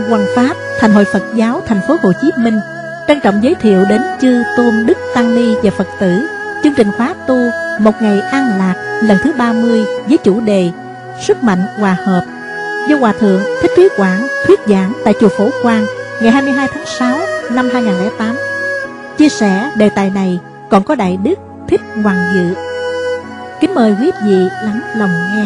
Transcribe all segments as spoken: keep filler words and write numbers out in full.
Ban Hoằng Pháp, Thành hội Phật giáo thành phố Hồ Chí Minh trân trọng giới thiệu đến chư tôn đức tăng ni và Phật tử chương trình khóa tu Một Ngày An Lạc lần thứ ba mươi với chủ đề Sức Mạnh Hòa Hợp do Hòa Thượng Thích Thúy Quảng thuyết giảng tại chùa Phổ Quang ngày hai mươi hai tháng sáu năm hai nghìn không trăm lẻ tám. Chia sẻ đề tài này còn có Đại Đức Thích Hoàng Dự. Kính mời quý vị lắng lòng nghe.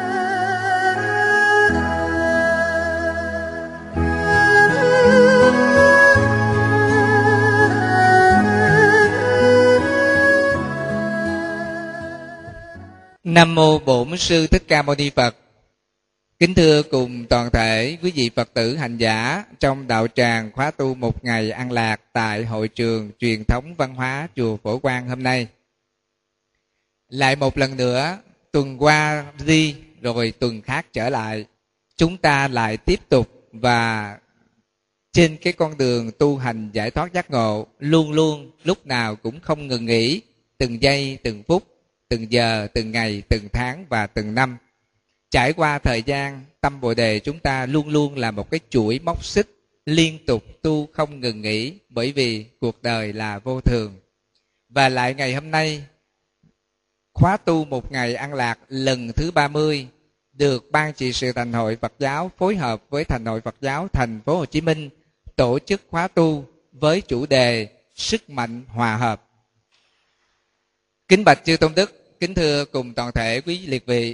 Nam mô Bổn Sư Thích Ca Mâu Ni Phật. Kính thưa cùng toàn thể quý vị Phật tử hành giả trong đạo tràng khóa tu Một Ngày An Lạc tại hội trường truyền thống văn hóa chùa Phổ Quang hôm nay. Lại một lần nữa, tuần qua đi rồi tuần khác trở lại, chúng ta lại tiếp tục và trên cái con đường tu hành giải thoát giác ngộ, luôn luôn lúc nào cũng không ngừng nghỉ, từng giây từng phút, từng giờ, từng ngày, từng tháng và từng năm. Trải qua thời gian, tâm Bồ Đề chúng ta luôn luôn là một cái chuỗi móc xích liên tục tu không ngừng nghỉ, bởi vì cuộc đời là vô thường. Và lại ngày hôm nay, khóa tu Một Ngày An Lạc lần thứ ba mươi được Ban Trị sự Thành hội Phật giáo phối hợp với Thành hội Phật giáo thành phố Hồ Chí Minh tổ chức khóa tu với chủ đề Sức Mạnh Hòa Hợp. Kính bạch chư tôn đức, kính thưa cùng toàn thể quý liệt vị.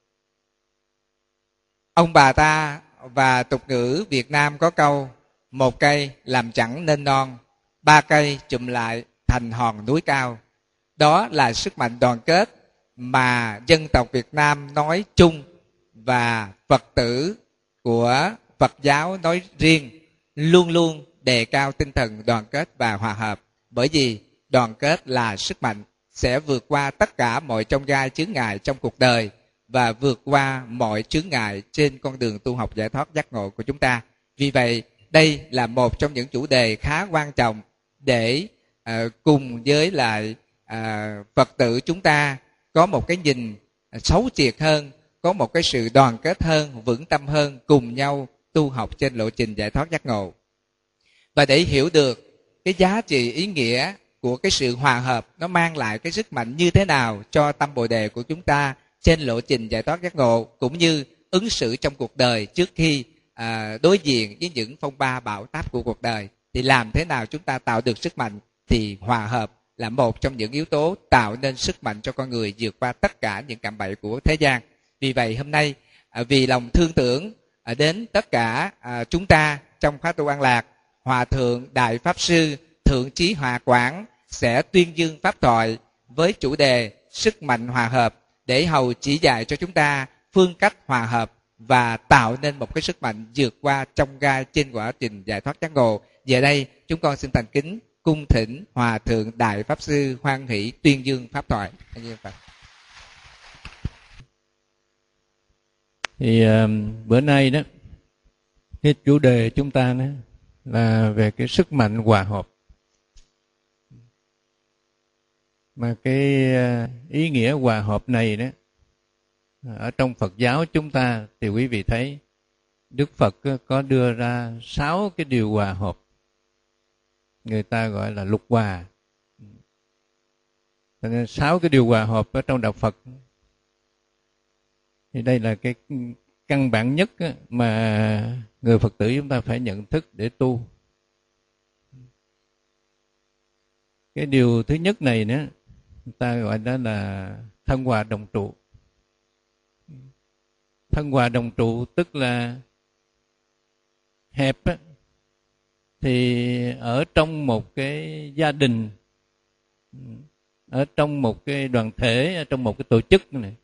Ông bà ta và tục ngữ Việt Nam có câu: một cây làm chẳng nên non, ba cây chụm lại thành hòn núi cao. Đó là sức mạnh đoàn kết mà dân tộc Việt Nam nói chung và Phật tử của Phật giáo nói riêng luôn luôn đề cao tinh thần đoàn kết và hòa hợp. Bởi vì đoàn kết là sức mạnh, sẽ vượt qua tất cả mọi chông gai chướng ngại trong cuộc đời và vượt qua mọi chướng ngại trên con đường tu học giải thoát giác ngộ của chúng ta. Vì vậy, đây là một trong những chủ đề khá quan trọng để uh, cùng với lại uh, Phật tử chúng ta có một cái nhìn thấu triệt hơn, có một cái sự đoàn kết hơn, vững tâm hơn, cùng nhau tu học trên lộ trình giải thoát giác ngộ. Và để hiểu được cái giá trị ý nghĩa của cái sự hòa hợp, nó mang lại cái sức mạnh như thế nào cho tâm Bồ Đề của chúng ta trên lộ trình giải thoát giác ngộ, cũng như ứng xử trong cuộc đời trước khi à, đối diện với những phong ba bão táp của cuộc đời, thì làm thế nào chúng ta tạo được sức mạnh? Thì hòa hợp là một trong những yếu tố tạo nên sức mạnh cho con người vượt qua tất cả những cạm bẫy của thế gian. Vì vậy hôm nay à, vì lòng thương tưởng à, đến tất cả à, chúng ta trong khóa tu An Lạc, Hòa Thượng Đại Pháp Sư Thượng Chí Hòa Quảng sẽ tuyên dương pháp thoại với chủ đề Sức Mạnh Hòa Hợp, để hầu chỉ dạy cho chúng ta phương cách hòa hợp và tạo nên một cái sức mạnh vượt qua chông gai trên quá trình giải thoát giác ngộ. Giờ đây chúng con xin thành kính cung thỉnh Hòa Thượng Đại Pháp Sư hoan hỷ tuyên dương pháp thoại. Thì uh, bữa nay đó, cái chủ đề chúng ta đó là về cái sức mạnh hòa hợp. Mà cái ý nghĩa hòa hợp này đó, ở trong Phật giáo chúng ta thì quý vị thấy Đức Phật có đưa ra sáu cái điều hòa hợp, người ta gọi là lục hòa. Cho nên sáu cái điều hòa hợp ở trong đạo Phật thì đây là cái căn bản nhất mà người Phật tử chúng ta phải nhận thức để tu. Cái điều thứ nhất này nữa, người ta gọi đó là thân hòa đồng trụ. Thân hòa đồng trụ tức là hẹp á, thì ở trong một cái gia đình, ở trong một cái đoàn thể, ở trong một cái tổ chức này,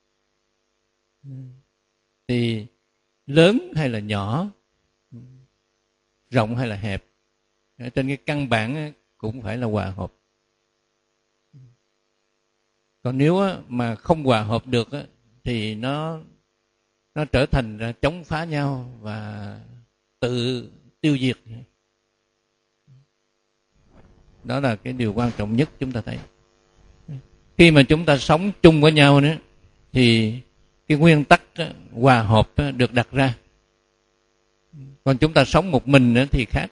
thì lớn hay là nhỏ, rộng hay là hẹp, ở trên cái căn bản cũng phải là hòa hợp. Còn nếu mà không hòa hợp được thì nó nó trở thành chống phá nhau và tự tiêu diệt. Đó là cái điều quan trọng nhất chúng ta thấy. Khi mà chúng ta sống chung với nhau nữa, thì cái nguyên tắc hòa hợp được đặt ra. Còn chúng ta sống một mình nữa thì khác.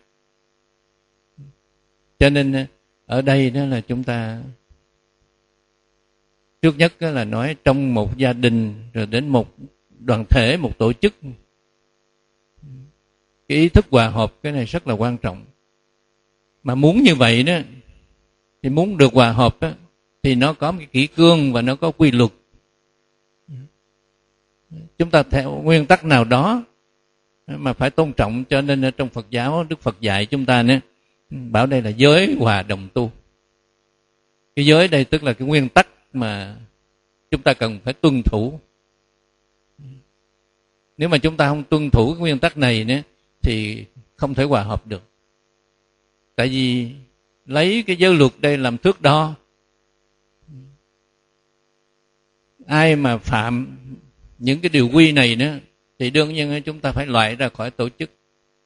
Cho nên ở đây đó là chúng ta trước nhất là nói trong một gia đình, rồi đến một đoàn thể, một tổ chức, cái ý thức hòa hợp cái này rất là quan trọng. Mà muốn như vậy đó, thì muốn được hòa hợp đó, thì nó có một cái kỷ cương và nó có quy luật. Chúng ta theo nguyên tắc nào đó mà phải tôn trọng. Cho nên ở trong Phật giáo, Đức Phật dạy chúng ta nữa, bảo đây là giới hòa đồng tu. Cái giới đây tức là cái nguyên tắc mà chúng ta cần phải tuân thủ. Nếu mà chúng ta không tuân thủ cái nguyên tắc này nữa thì không thể hòa hợp được. Tại vì lấy cái giới luật đây làm thước đo. Ai mà phạm những cái điều quy này nữa thì đương nhiên chúng ta phải loại ra khỏi tổ chức.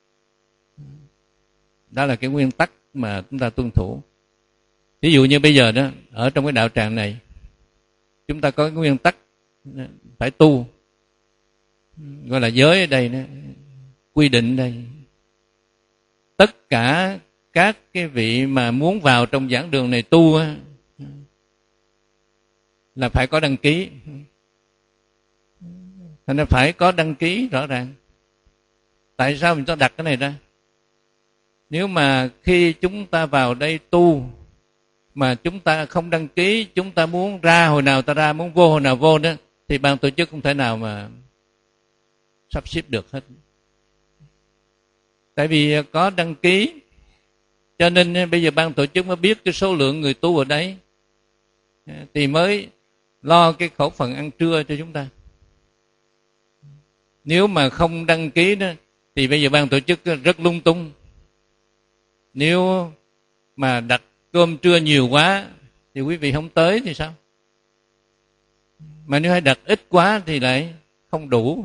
Đó là cái nguyên tắc mà chúng ta tuân thủ. Ví dụ như bây giờ đó, ở trong cái đạo tràng này, chúng ta có cái nguyên tắc phải tu, gọi là giới ở đây đó, quy định đây. Tất cả các cái vị mà muốn vào trong giảng đường này tu á, là phải có đăng ký. Thành ra phải có đăng ký rõ ràng. Tại sao mình ta đặt cái này ra? Nếu mà khi chúng ta vào đây tu mà chúng ta không đăng ký, chúng ta muốn ra hồi nào ta ra, muốn vô hồi nào vô đó, thì ban tổ chức không thể nào mà sắp xếp được hết. Tại vì có đăng ký, cho nên bây giờ ban tổ chức mới biết cái số lượng người tu ở đấy, thì mới lo cái khẩu phần ăn trưa cho chúng ta. Nếu mà không đăng ký đó thì bây giờ ban tổ chức rất lung tung. Nếu mà đặt cơm trưa nhiều quá thì quý vị không tới thì sao? Mà nếu hay đặt ít quá thì lại không đủ.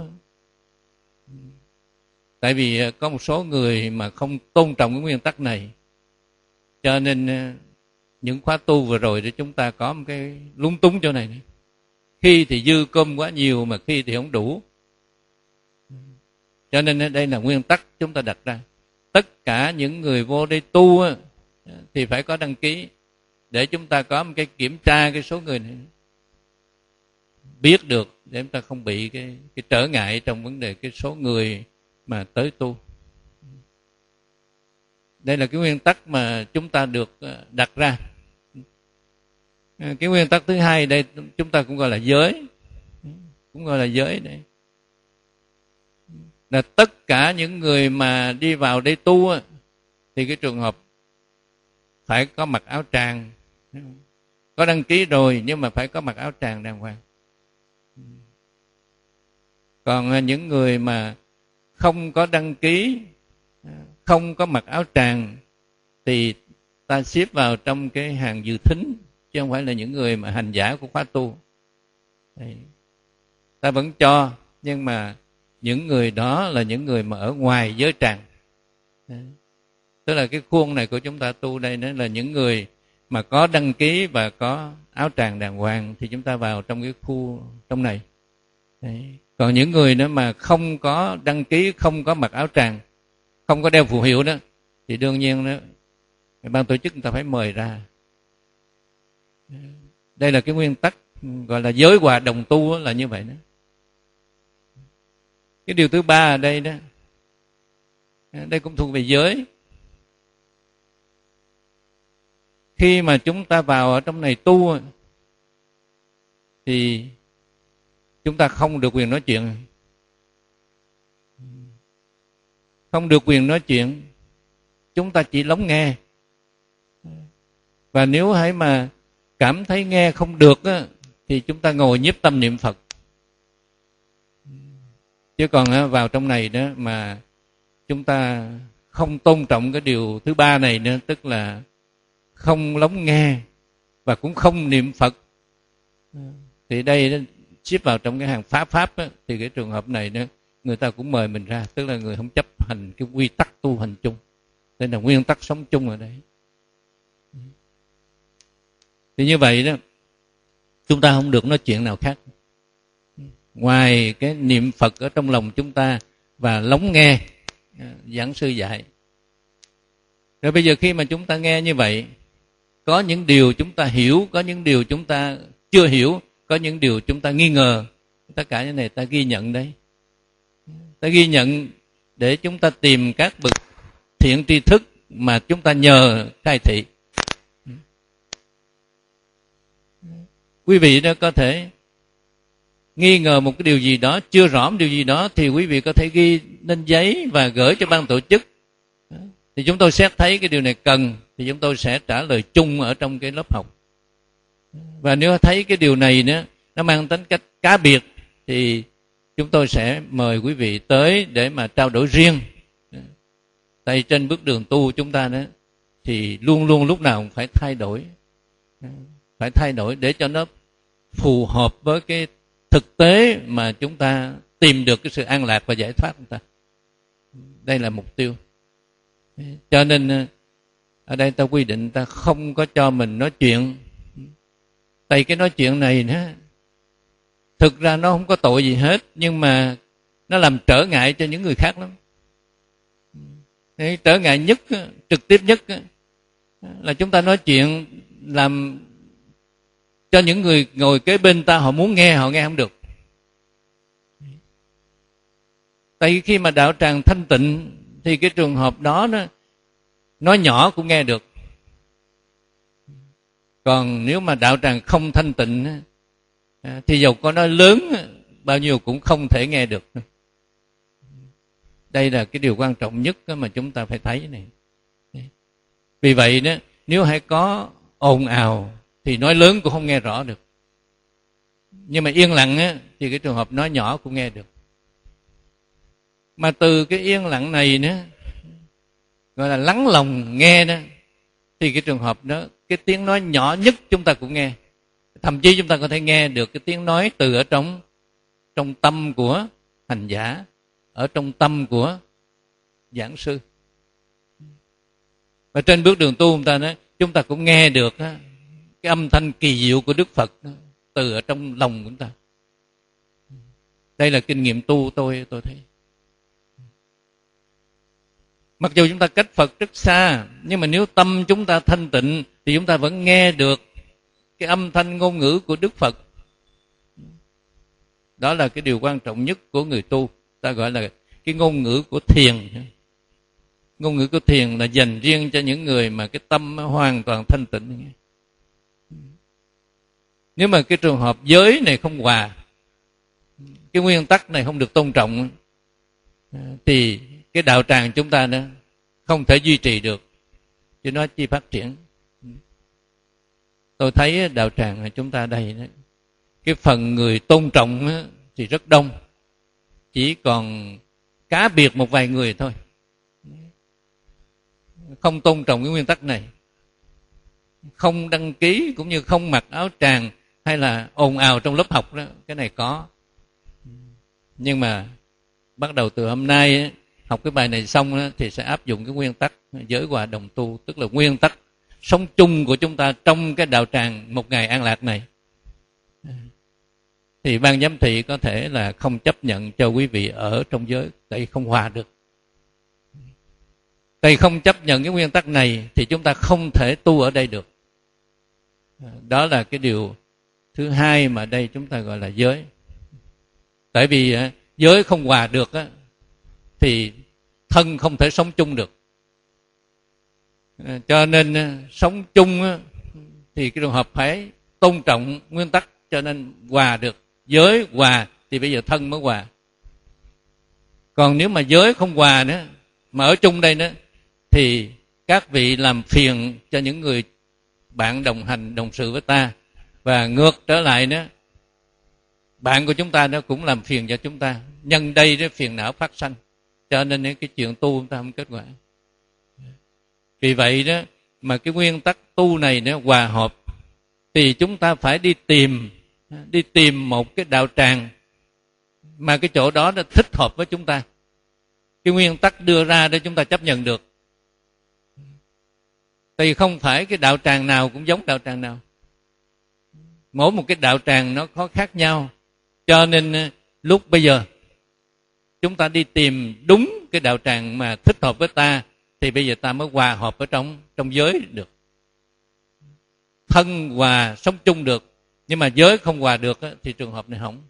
Tại vì có một số người mà không tôn trọng cái nguyên tắc này, cho nên những khóa tu vừa rồi để chúng ta có một cái lung túng chỗ này. Khi thì dư cơm quá nhiều mà khi thì không đủ. Cho nên đây là nguyên tắc chúng ta đặt ra. Tất cả những người vô đây tu thì phải có đăng ký, để chúng ta có một cái kiểm tra cái số người này, biết được để chúng ta không bị cái, cái trở ngại trong vấn đề cái số người mà tới tu. Đây là cái nguyên tắc mà chúng ta được đặt ra. Cái nguyên tắc thứ hai đây chúng ta cũng gọi là giới, cũng gọi là giới đấy, là tất cả những người mà đi vào đây tu thì cái trường hợp phải có mặc áo tràng. Có đăng ký rồi nhưng mà phải có mặc áo tràng đàng hoàng. Còn những người mà không có đăng ký, không có mặc áo tràng thì ta xếp vào trong cái hàng dự thính, chứ không phải là những người mà hành giả của khóa tu. Đấy. Ta vẫn cho, nhưng mà những người đó là những người mà ở ngoài giới tràng. Đấy. Tức là cái khuôn này của chúng ta tu đây đó là những người mà có đăng ký và có áo tràng đàng hoàng thì chúng ta vào trong cái khu trong này. Đấy. Còn những người nữa mà không có đăng ký, không có mặc áo tràng, không có đeo phù hiệu đó, thì đương nhiên đó ban tổ chức người ta phải mời ra. Đây là cái nguyên tắc gọi là giới hòa đồng tu là như vậy đó. Cái điều thứ ba ở đây đó, đây cũng thuộc về giới. Khi mà chúng ta vào ở trong này tu thì chúng ta không được quyền nói chuyện. Không được quyền nói chuyện. Chúng ta chỉ lắng nghe. Và nếu hãy mà cảm thấy nghe không được á, thì chúng ta ngồi nhiếp tâm niệm Phật. Chứ còn vào trong này đó mà chúng ta không tôn trọng cái điều thứ ba này nữa, tức là không lắng nghe và cũng không niệm Phật, thì đây xếp vào trong cái hàng phá pháp á, thì cái trường hợp này nữa người ta cũng mời mình ra, tức là người không chấp hành cái quy tắc tu hành chung. Đây là nguyên tắc sống chung ở đây. Thì như vậy đó, chúng ta không được nói chuyện nào khác ngoài cái niệm Phật ở trong lòng chúng ta và lắng nghe giảng sư dạy. Rồi bây giờ khi mà chúng ta nghe như vậy, có những điều chúng ta hiểu, có những điều chúng ta chưa hiểu, có những điều chúng ta nghi ngờ. Tất cả những này ta ghi nhận đấy. Ta ghi nhận để chúng ta tìm các bậc thiện tri thức mà chúng ta nhờ khai thị. Quý vị đó có thể nghi ngờ một cái điều gì đó, chưa rõ một điều gì đó, thì quý vị có thể ghi lên giấy và gửi cho ban tổ chức. Thì chúng tôi xét thấy cái điều này cần, thì chúng tôi sẽ trả lời chung ở trong cái lớp học. Và nếu thấy cái điều này nữa, nó mang tính cách cá biệt, thì chúng tôi sẽ mời quý vị tới để mà trao đổi riêng. Tại trên bước đường tu chúng ta đó, thì luôn luôn lúc nào cũng phải thay đổi. Phải thay đổi để cho nó phù hợp với cái thực tế mà chúng ta tìm được cái sự an lạc và giải thoát của ta. Đây là mục tiêu. Cho nên ở đây ta quy định ta không có cho mình nói chuyện. Tại cái nói chuyện này nữa, thực ra nó không có tội gì hết, nhưng mà nó làm trở ngại cho những người khác lắm. Thế trở ngại nhất, trực tiếp nhất là chúng ta nói chuyện làm cho những người ngồi kế bên ta, họ muốn nghe họ nghe không được. Tại vì khi mà đạo tràng thanh tịnh thì cái trường hợp đó nó nói nhỏ cũng nghe được. Còn nếu mà đạo tràng không thanh tịnh thì dầu có nói lớn bao nhiêu cũng không thể nghe được. Đây là cái điều quan trọng nhất mà chúng ta phải thấy này. Vì vậy đó, nếu hay có ồn ào thì nói lớn cũng không nghe rõ được. Nhưng mà yên lặng á, thì cái trường hợp nói nhỏ cũng nghe được. Mà từ cái yên lặng này nữa, gọi là lắng lòng nghe đó, thì cái trường hợp đó, cái tiếng nói nhỏ nhất chúng ta cũng nghe. Thậm chí chúng ta có thể nghe được cái tiếng nói từ ở trong trong tâm của hành giả, ở trong tâm của giảng sư. Và trên bước đường tu chúng ta đó, chúng ta cũng nghe được đó, cái âm thanh kỳ diệu của Đức Phật đó, từ ở trong lòng của chúng ta. Đây là kinh nghiệm tu tôi tôi thấy. Mặc dù chúng ta cách Phật rất xa, nhưng mà nếu tâm chúng ta thanh tịnh thì chúng ta vẫn nghe được cái âm thanh ngôn ngữ của Đức Phật. Đó là cái điều quan trọng nhất của người tu. Ta gọi là cái ngôn ngữ của thiền. Ngôn ngữ của thiền là dành riêng cho những người mà cái tâm hoàn toàn thanh tịnh. Nếu mà cái trường hợp giới này không hòa, cái nguyên tắc này không được tôn trọng, thì cái đạo tràng chúng ta đó không thể duy trì được, chứ nó chỉ phát triển. Tôi thấy đạo tràng chúng ta đây đó, cái phần người tôn trọng thì rất đông, chỉ còn cá biệt một vài người thôi không tôn trọng cái nguyên tắc này, không đăng ký cũng như không mặc áo tràng hay là ồn ào trong lớp học đó. Cái này có, nhưng mà bắt đầu từ hôm nay học cái bài này xong thì sẽ áp dụng cái nguyên tắc giới hòa đồng tu, tức là nguyên tắc sống chung của chúng ta trong cái đạo tràng một ngày an lạc này. Thì ban giám thị có thể là không chấp nhận cho quý vị ở trong giới, tại không hòa được. Tại không chấp nhận cái nguyên tắc này thì chúng ta không thể tu ở đây được. Đó là cái điều thứ hai mà đây chúng ta gọi là giới. Tại vì giới không hòa được thì thân không thể sống chung được. Cho nên sống chung thì cái trường hợp phải tôn trọng nguyên tắc, cho nên hòa được. Giới hòa thì bây giờ thân mới hòa. Còn nếu mà giới không hòa nữa, mà ở chung đây nữa, thì các vị làm phiền cho những người bạn đồng hành, đồng sự với ta. Và ngược trở lại nữa, bạn của chúng ta nó cũng làm phiền cho chúng ta. Nhân đây cái phiền não phát sanh, cho nên cái chuyện tu chúng ta không kết quả. Vì vậy đó, mà cái nguyên tắc tu này nó hòa hợp, thì chúng ta phải đi tìm đi tìm một cái đạo tràng mà cái chỗ đó nó thích hợp với chúng ta. Cái nguyên tắc đưa ra để chúng ta chấp nhận được. Thì không phải cái đạo tràng nào cũng giống đạo tràng nào. Mỗi một cái đạo tràng nó có khác nhau. Cho nên lúc bây giờ chúng ta đi tìm đúng cái đạo tràng mà thích hợp với ta, thì bây giờ ta mới hòa hợp ở trong trong giới được. Thân hòa sống chung được, nhưng mà giới không hòa được thì trường hợp này hỏng.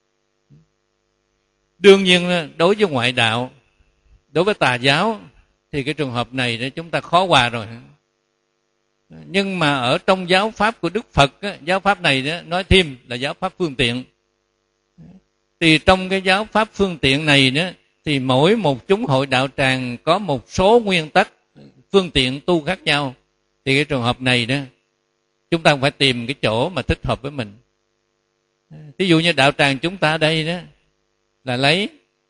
Đương nhiên đối với ngoại đạo, đối với tà giáo thì cái trường hợp này chúng ta khó hòa rồi. Nhưng mà ở trong giáo pháp của Đức Phật, giáo pháp này nói thêm là giáo pháp phương tiện. Thì trong cái giáo pháp phương tiện này đó, thì mỗi một chúng hội đạo tràng có một số nguyên tắc phương tiện tu khác nhau. Thì cái trường hợp này đó, chúng ta phải tìm cái chỗ mà thích hợp với mình. Ví dụ như đạo tràng chúng ta đây đó là lấy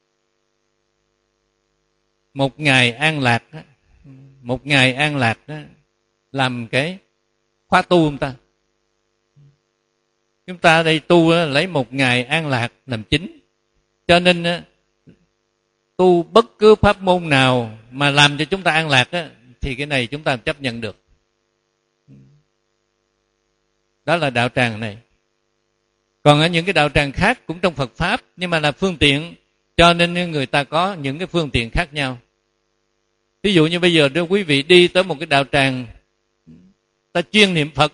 một ngày an lạc đó, một ngày an lạc đó làm cái khóa tu chúng ta. Chúng ta đây tu đó, lấy một ngày an lạc làm chính. Cho nên đó, tu bất cứ pháp môn nào mà làm cho chúng ta an lạc đó, thì cái này chúng ta chấp nhận được. Đó là đạo tràng này. Còn ở những cái đạo tràng khác cũng trong Phật Pháp, nhưng mà là phương tiện, cho nên người ta có những cái phương tiện khác nhau. Ví dụ như bây giờ nếu quý vị đi tới một cái đạo tràng ta chuyên niệm Phật,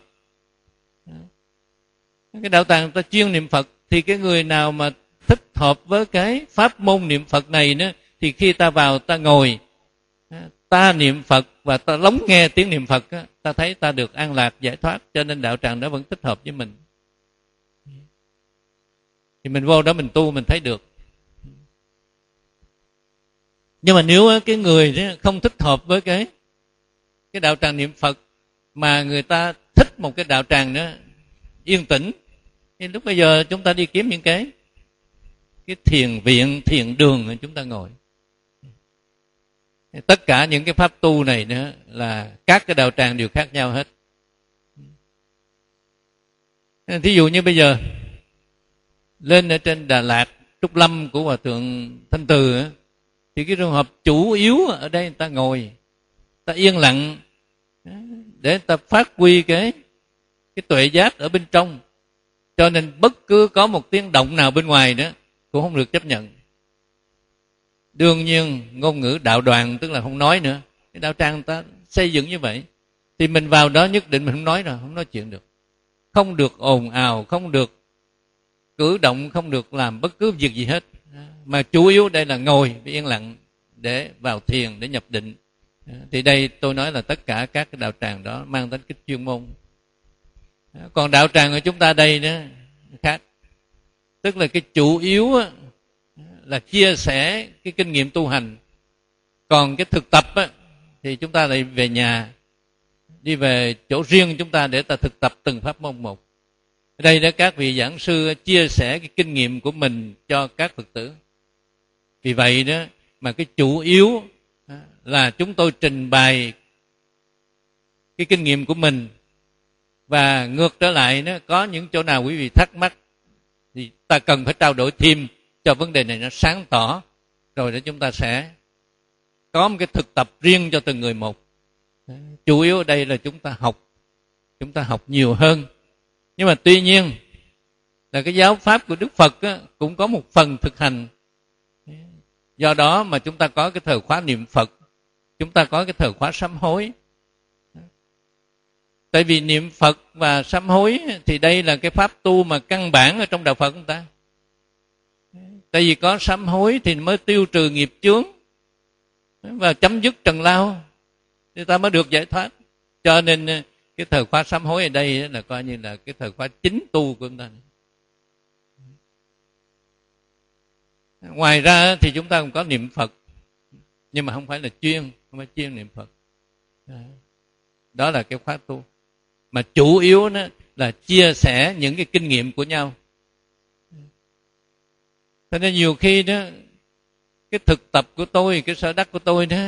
cái đạo tràng ta chuyên niệm Phật, thì cái người nào mà thích hợp với cái pháp môn niệm Phật này nữa, thì khi ta vào ta ngồi, ta niệm Phật và ta lắng nghe tiếng niệm Phật, ta thấy ta được an lạc giải thoát. Cho nên đạo tràng đó vẫn thích hợp với mình. Thì mình vô đó mình tu mình thấy được. Nhưng mà nếu cái người không thích hợp với cái cái đạo tràng niệm Phật, mà người ta thích một cái đạo tràng nữa yên tĩnh, thì lúc bây giờ chúng ta đi kiếm những cái cái thiền viện, thiền đường chúng ta ngồi. Tất cả những cái pháp tu này nữa là các cái đạo tràng đều khác nhau hết. Thí dụ như bây giờ lên ở trên Đà Lạt, Trúc Lâm của Hòa Thượng Thanh Từ, thì cái trường hợp chủ yếu ở đây người ta ngồi, ta yên lặng để ta phát huy cái cái tuệ giác ở bên trong. Cho nên bất cứ có một tiếng động nào bên ngoài nữa cũng không được chấp nhận. Đương nhiên ngôn ngữ đạo đoàn tức là không nói nữa. Cái đạo tràng người ta xây dựng như vậy, thì mình vào đó nhất định mình không nói rồi, không nói chuyện được. Không được ồn ào, không được cử động, không được làm bất cứ việc gì hết. Mà chủ yếu đây là ngồi yên lặng để vào thiền, để nhập định. Thì đây tôi nói là tất cả các cái đạo tràng đó mang tính cái chuyên môn. Còn đạo tràng của chúng ta đây nữa khác. Tức là cái chủ yếu là chia sẻ cái kinh nghiệm tu hành. Còn cái thực tập thì chúng ta lại về nhà, đi về chỗ riêng chúng ta để ta thực tập từng pháp môn một. Ở đây đó các vị giảng sư chia sẻ cái kinh nghiệm của mình cho các Phật tử. Vì vậy đó mà cái chủ yếu là chúng tôi trình bày cái kinh nghiệm của mình, và ngược trở lại đó, có những chỗ nào quý vị thắc mắc thì ta cần phải trao đổi thêm cho vấn đề này nó sáng tỏ, rồi đó chúng ta sẽ có một cái thực tập riêng cho từng người một. Chủ yếu ở đây là chúng ta học, chúng ta học nhiều hơn. Nhưng mà tuy nhiên là cái giáo pháp của Đức Phật á, cũng có một phần thực hành. Do đó mà chúng ta có cái thời khóa niệm Phật, chúng ta có cái thời khóa sám hối. Tại vì niệm Phật và sám hối thì đây là cái pháp tu mà căn bản ở trong đạo Phật chúng ta. Tại vì có sám hối thì mới tiêu trừ nghiệp chướng và chấm dứt trần lao, thì ta mới được giải thoát. Cho nên cái thời khóa sám hối ở đây là coi như là cái thời khóa chính tu của chúng ta. Ngoài ra thì chúng ta cũng có niệm Phật, nhưng mà không phải là chuyên, không phải chuyên niệm Phật. Đó là cái khóa tu. Mà chủ yếu đó là chia sẻ những cái kinh nghiệm của nhau. Cho nên nhiều khi đó, cái thực tập của tôi, cái sở đắc của tôi đó,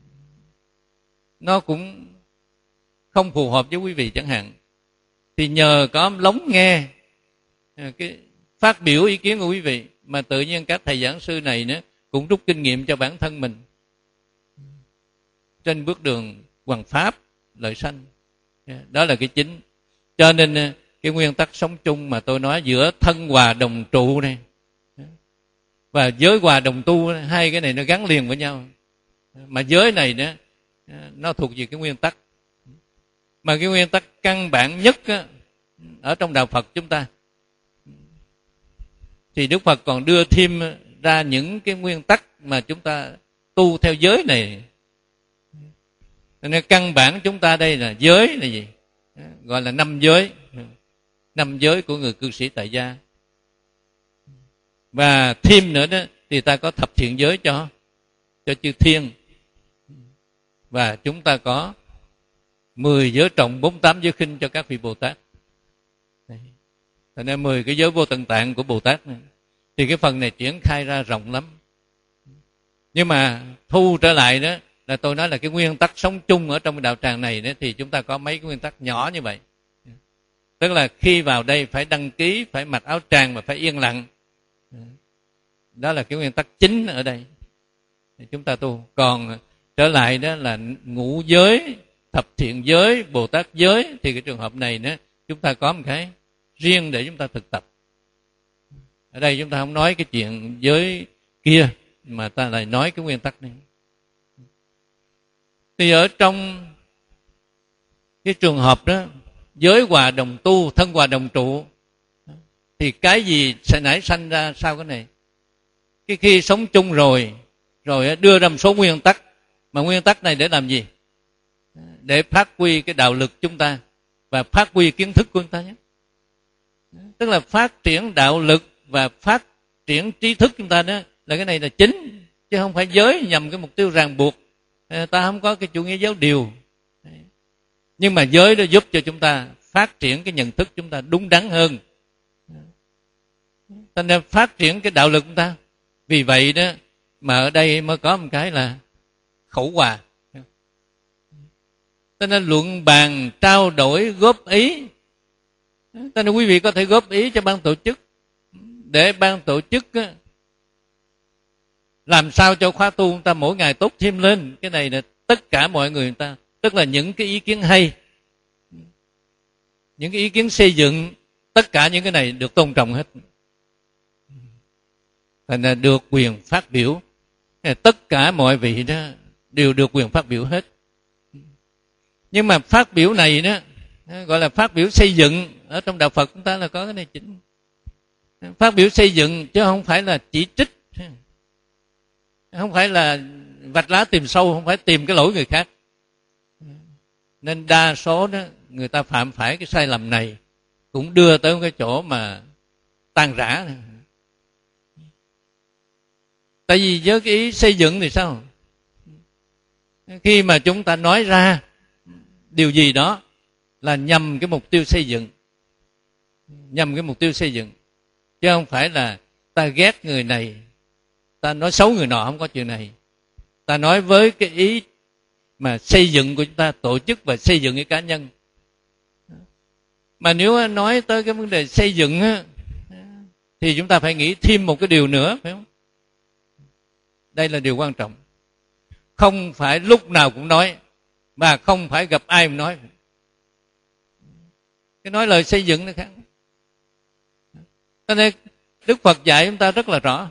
nó cũng không phù hợp với quý vị chẳng hạn. Thì nhờ có lắng nghe cái phát biểu ý kiến của quý vị, mà tự nhiên các thầy giảng sư này nữa cũng rút kinh nghiệm cho bản thân mình trên bước đường hoằng pháp lợi sanh. Đó là cái chính. Cho nên cái nguyên tắc sống chung mà tôi nói giữa thân hòa đồng trụ này, và giới hòa đồng tu, hai cái này nó gắn liền với nhau. Mà giới này đó, nó thuộc về cái nguyên tắc, mà cái nguyên tắc căn bản nhất á, ở trong đạo Phật chúng ta, thì Đức Phật còn đưa thêm ra những cái nguyên tắc mà chúng ta tu theo giới này. Nên căn bản chúng ta đây là giới là gì? Gọi là năm giới, năm giới của người cư sĩ tại gia. Và thêm nữa đó thì ta có thập thiện giới cho cho chư thiên, và chúng ta có mười giới trọng, bốn mươi tám giới khinh cho các vị Bồ Tát. Thành ra mười cái giới vô tận tạng của Bồ Tát này, thì cái phần này triển khai ra rộng lắm. Nhưng mà thu trở lại đó là tôi nói là cái nguyên tắc sống chung ở trong đạo tràng này đó, thì chúng ta có mấy cái nguyên tắc nhỏ như vậy. Tức là khi vào đây phải đăng ký, phải mặc áo tràng mà phải yên lặng. Đó là cái nguyên tắc chính ở đây thì chúng ta tu. Còn trở lại đó là ngũ giới, thập thiện giới, Bồ Tát giới, thì cái trường hợp này đó chúng ta có một cái riêng để chúng ta thực tập. Ở đây chúng ta không nói cái chuyện giới kia, mà ta lại nói cái nguyên tắc này. Thì ở trong cái trường hợp đó, giới hòa đồng tu, thân hòa đồng trụ, thì cái gì sẽ nảy sanh ra sau cái này? Cái khi sống chung rồi, rồi đưa ra một số nguyên tắc, mà nguyên tắc này để làm gì? Để phát huy cái đạo lực chúng ta và phát huy kiến thức của chúng ta nhé. Tức là phát triển đạo lực và phát triển trí thức chúng ta đó, là cái này là chính, chứ không phải giới nhằm cái mục tiêu ràng buộc. Ta không có cái chủ nghĩa giáo điều, nhưng mà giới đó giúp cho chúng ta phát triển cái nhận thức chúng ta đúng đắn hơn, thành ra phát triển cái đạo lực chúng ta. Vì vậy đó mà ở đây mới có một cái là khẩu hòa, cho nên luận bàn, trao đổi, góp ý. Cho nên quý vị có thể góp ý cho ban tổ chức, để ban tổ chức á, làm sao cho khóa tu chúng ta mỗi ngày tốt thêm lên. Cái này là tất cả mọi người, người ta, tức là những cái ý kiến hay, những cái ý kiến xây dựng, tất cả những cái này được tôn trọng hết, thành ra được quyền phát biểu. Tất cả mọi vị đó đều được quyền phát biểu hết. Nhưng mà phát biểu này đó gọi là phát biểu xây dựng. Ở trong đạo Phật chúng ta là có cái này chính, phát biểu xây dựng, chứ không phải là chỉ trích, không phải là vạch lá tìm sâu, không phải tìm cái lỗi người khác. Nên đa số đó người ta phạm phải cái sai lầm này, cũng đưa tới cái chỗ mà tan rã. Tại vì với cái ý xây dựng thì sao? Khi mà chúng ta nói ra điều gì đó là nhằm cái mục tiêu xây dựng, nhằm cái mục tiêu xây dựng, chứ không phải là ta ghét người này, ta nói xấu người nọ, không có chuyện này. Ta nói với cái ý mà xây dựng của chúng ta, tổ chức và xây dựng cái cá nhân. Mà nếu nói tới cái vấn đề xây dựng á, thì chúng ta phải nghĩ thêm một cái điều nữa, phải không? Đây là điều quan trọng. Không phải lúc nào cũng nói, mà không phải gặp ai mà nói. Cái nói lời xây dựng nó khác. Cho nên Đức Phật dạy chúng ta rất là rõ.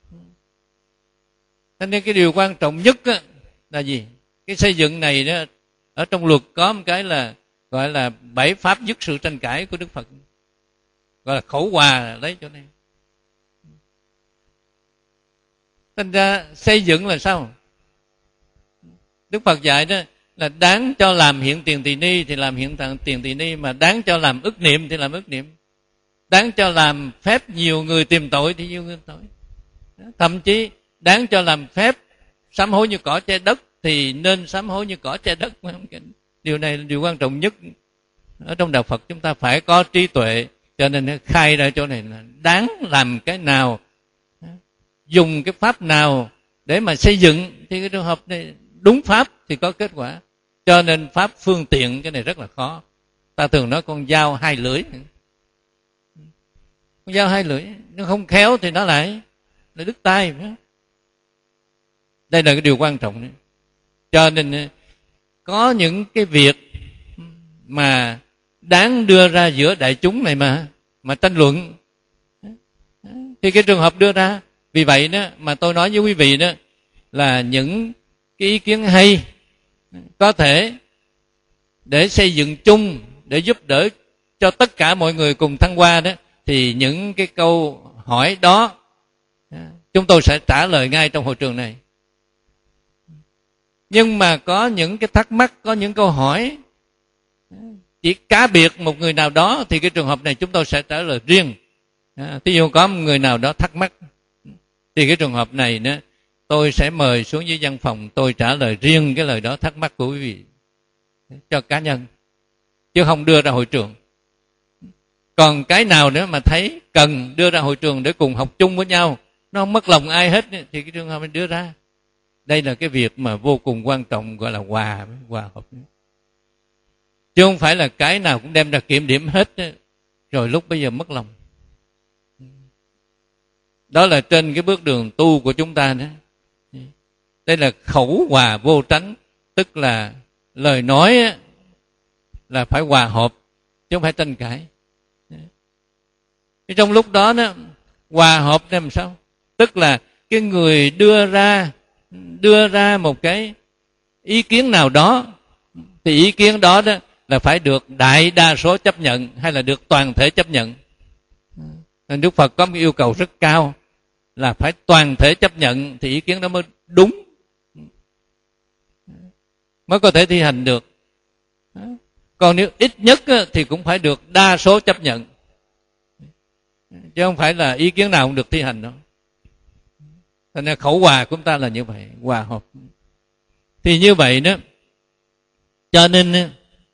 Cho nên cái điều quan trọng nhất á, là gì? Cái xây dựng này đó, ở trong luật có một cái là gọi là bảy pháp dứt sự tranh cãi của Đức Phật, gọi là khẩu hòa, lấy chỗ này. Thành ra xây dựng là sao? Đức Phật dạy đó là đáng cho làm hiện tiền tỳ ni thì làm hiện tiền tỳ ni, mà đáng cho làm ức niệm thì làm ức niệm, đáng cho làm phép nhiều người tìm tội thì nhiều người tội. Thậm chí đáng cho làm phép sám hối như cỏ che đất thì nên sám hối như cỏ che đất. Điều này là điều quan trọng nhất. Ở trong đạo Phật chúng ta phải có trí tuệ, cho nên khai ra chỗ này là đáng làm cái nào, dùng cái pháp nào để mà xây dựng, thì cái trường hợp này đúng pháp thì có kết quả. Cho nên pháp phương tiện, cái này rất là khó. Ta thường nói con dao hai lưỡi, con dao hai lưỡi, nó không khéo thì nó lại là đứt tay. Đây là cái điều quan trọng. Cho nên có những cái việc mà đáng đưa ra giữa đại chúng này mà mà tranh luận, thì cái trường hợp đưa ra Vì vậy đó mà tôi nói với quý vị đó là những cái ý kiến hay có thể để xây dựng chung, để giúp đỡ cho tất cả mọi người cùng thăng hoa đó, thì những cái câu hỏi đó chúng tôi sẽ trả lời ngay trong hội trường này. Nhưng mà có những cái thắc mắc, có những câu hỏi chỉ cá biệt một người nào đó, thì cái trường hợp này chúng tôi sẽ trả lời riêng. Ví dụ có một người nào đó thắc mắc, thì cái trường hợp này nữa tôi sẽ mời xuống dưới văn phòng, tôi trả lời riêng cái lời đó, thắc mắc của quý vị cho cá nhân, chứ không đưa ra hội trường. Còn cái nào nữa mà thấy cần đưa ra hội trường để cùng học chung với nhau, nó không mất lòng ai hết, thì cái trường hợp mình đưa ra. Đây là cái việc mà vô cùng quan trọng, gọi là hòa hòa hợp, chứ không phải là cái nào cũng đem ra kiểm điểm hết rồi lúc bây giờ mất lòng. Đó là trên cái bước đường tu của chúng ta đó. Đây là khẩu hòa vô tránh, tức là lời nói là phải hòa hợp chứ không phải tranh cãi. Trong lúc đó đó, hòa hợp làm sao? Tức là cái người đưa ra đưa ra một cái ý kiến nào đó, thì ý kiến đó đó là phải được đại đa số chấp nhận hay là được toàn thể chấp nhận. Đức Phật có một yêu cầu rất cao là phải toàn thể chấp nhận thì ý kiến đó mới đúng, mới có thể thi hành được. Còn nếu ít nhất thì cũng phải được đa số chấp nhận, chứ không phải là ý kiến nào cũng được thi hành đâu. Cho nên khẩu hòa của chúng ta là như vậy, hòa hợp. Thì như vậy đó, cho nên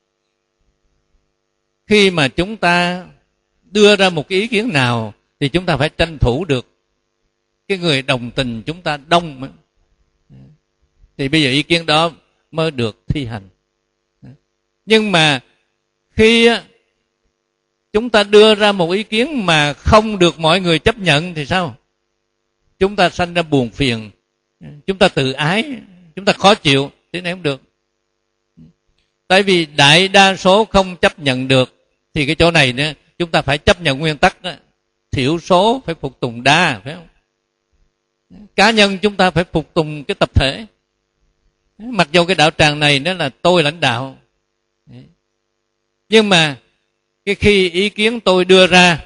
khi mà chúng ta đưa ra một cái ý kiến nào thì chúng ta phải tranh thủ được cái người đồng tình chúng ta đông, thì bây giờ ý kiến đó mới được thi hành. Nhưng mà khi chúng ta đưa ra một ý kiến mà không được mọi người chấp nhận thì sao? Chúng ta sanh ra buồn phiền, chúng ta tự ái, chúng ta khó chịu, thế này không được. Tại vì đại đa số không chấp nhận được, thì cái chỗ này nữa chúng ta phải chấp nhận nguyên tắc đó, thiểu số phải phục tùng đa, phải không? Cá nhân chúng ta phải phục tùng cái tập thể. Mặc dù cái đạo tràng này nó là tôi lãnh đạo, nhưng mà cái khi ý kiến tôi đưa ra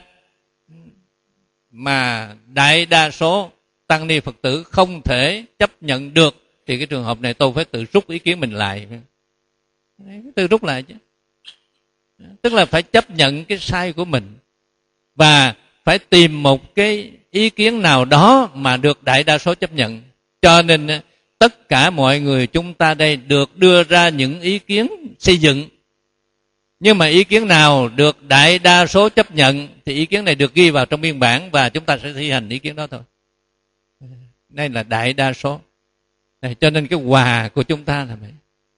mà đại đa số tăng ni Phật tử không thể chấp nhận được, thì cái trường hợp này tôi phải tự rút ý kiến mình lại. Tự rút lại chứ. Tức là phải chấp nhận cái sai của mình và phải tìm một cái ý kiến nào đó mà được đại đa số chấp nhận. Cho nên tất cả mọi người chúng ta đây được đưa ra những ý kiến xây dựng, nhưng mà ý kiến nào được đại đa số chấp nhận thì ý kiến này được ghi vào trong biên bản và chúng ta sẽ thi hành ý kiến đó thôi. Đây là đại đa số. Cho nên cái hòa của chúng ta là vậy.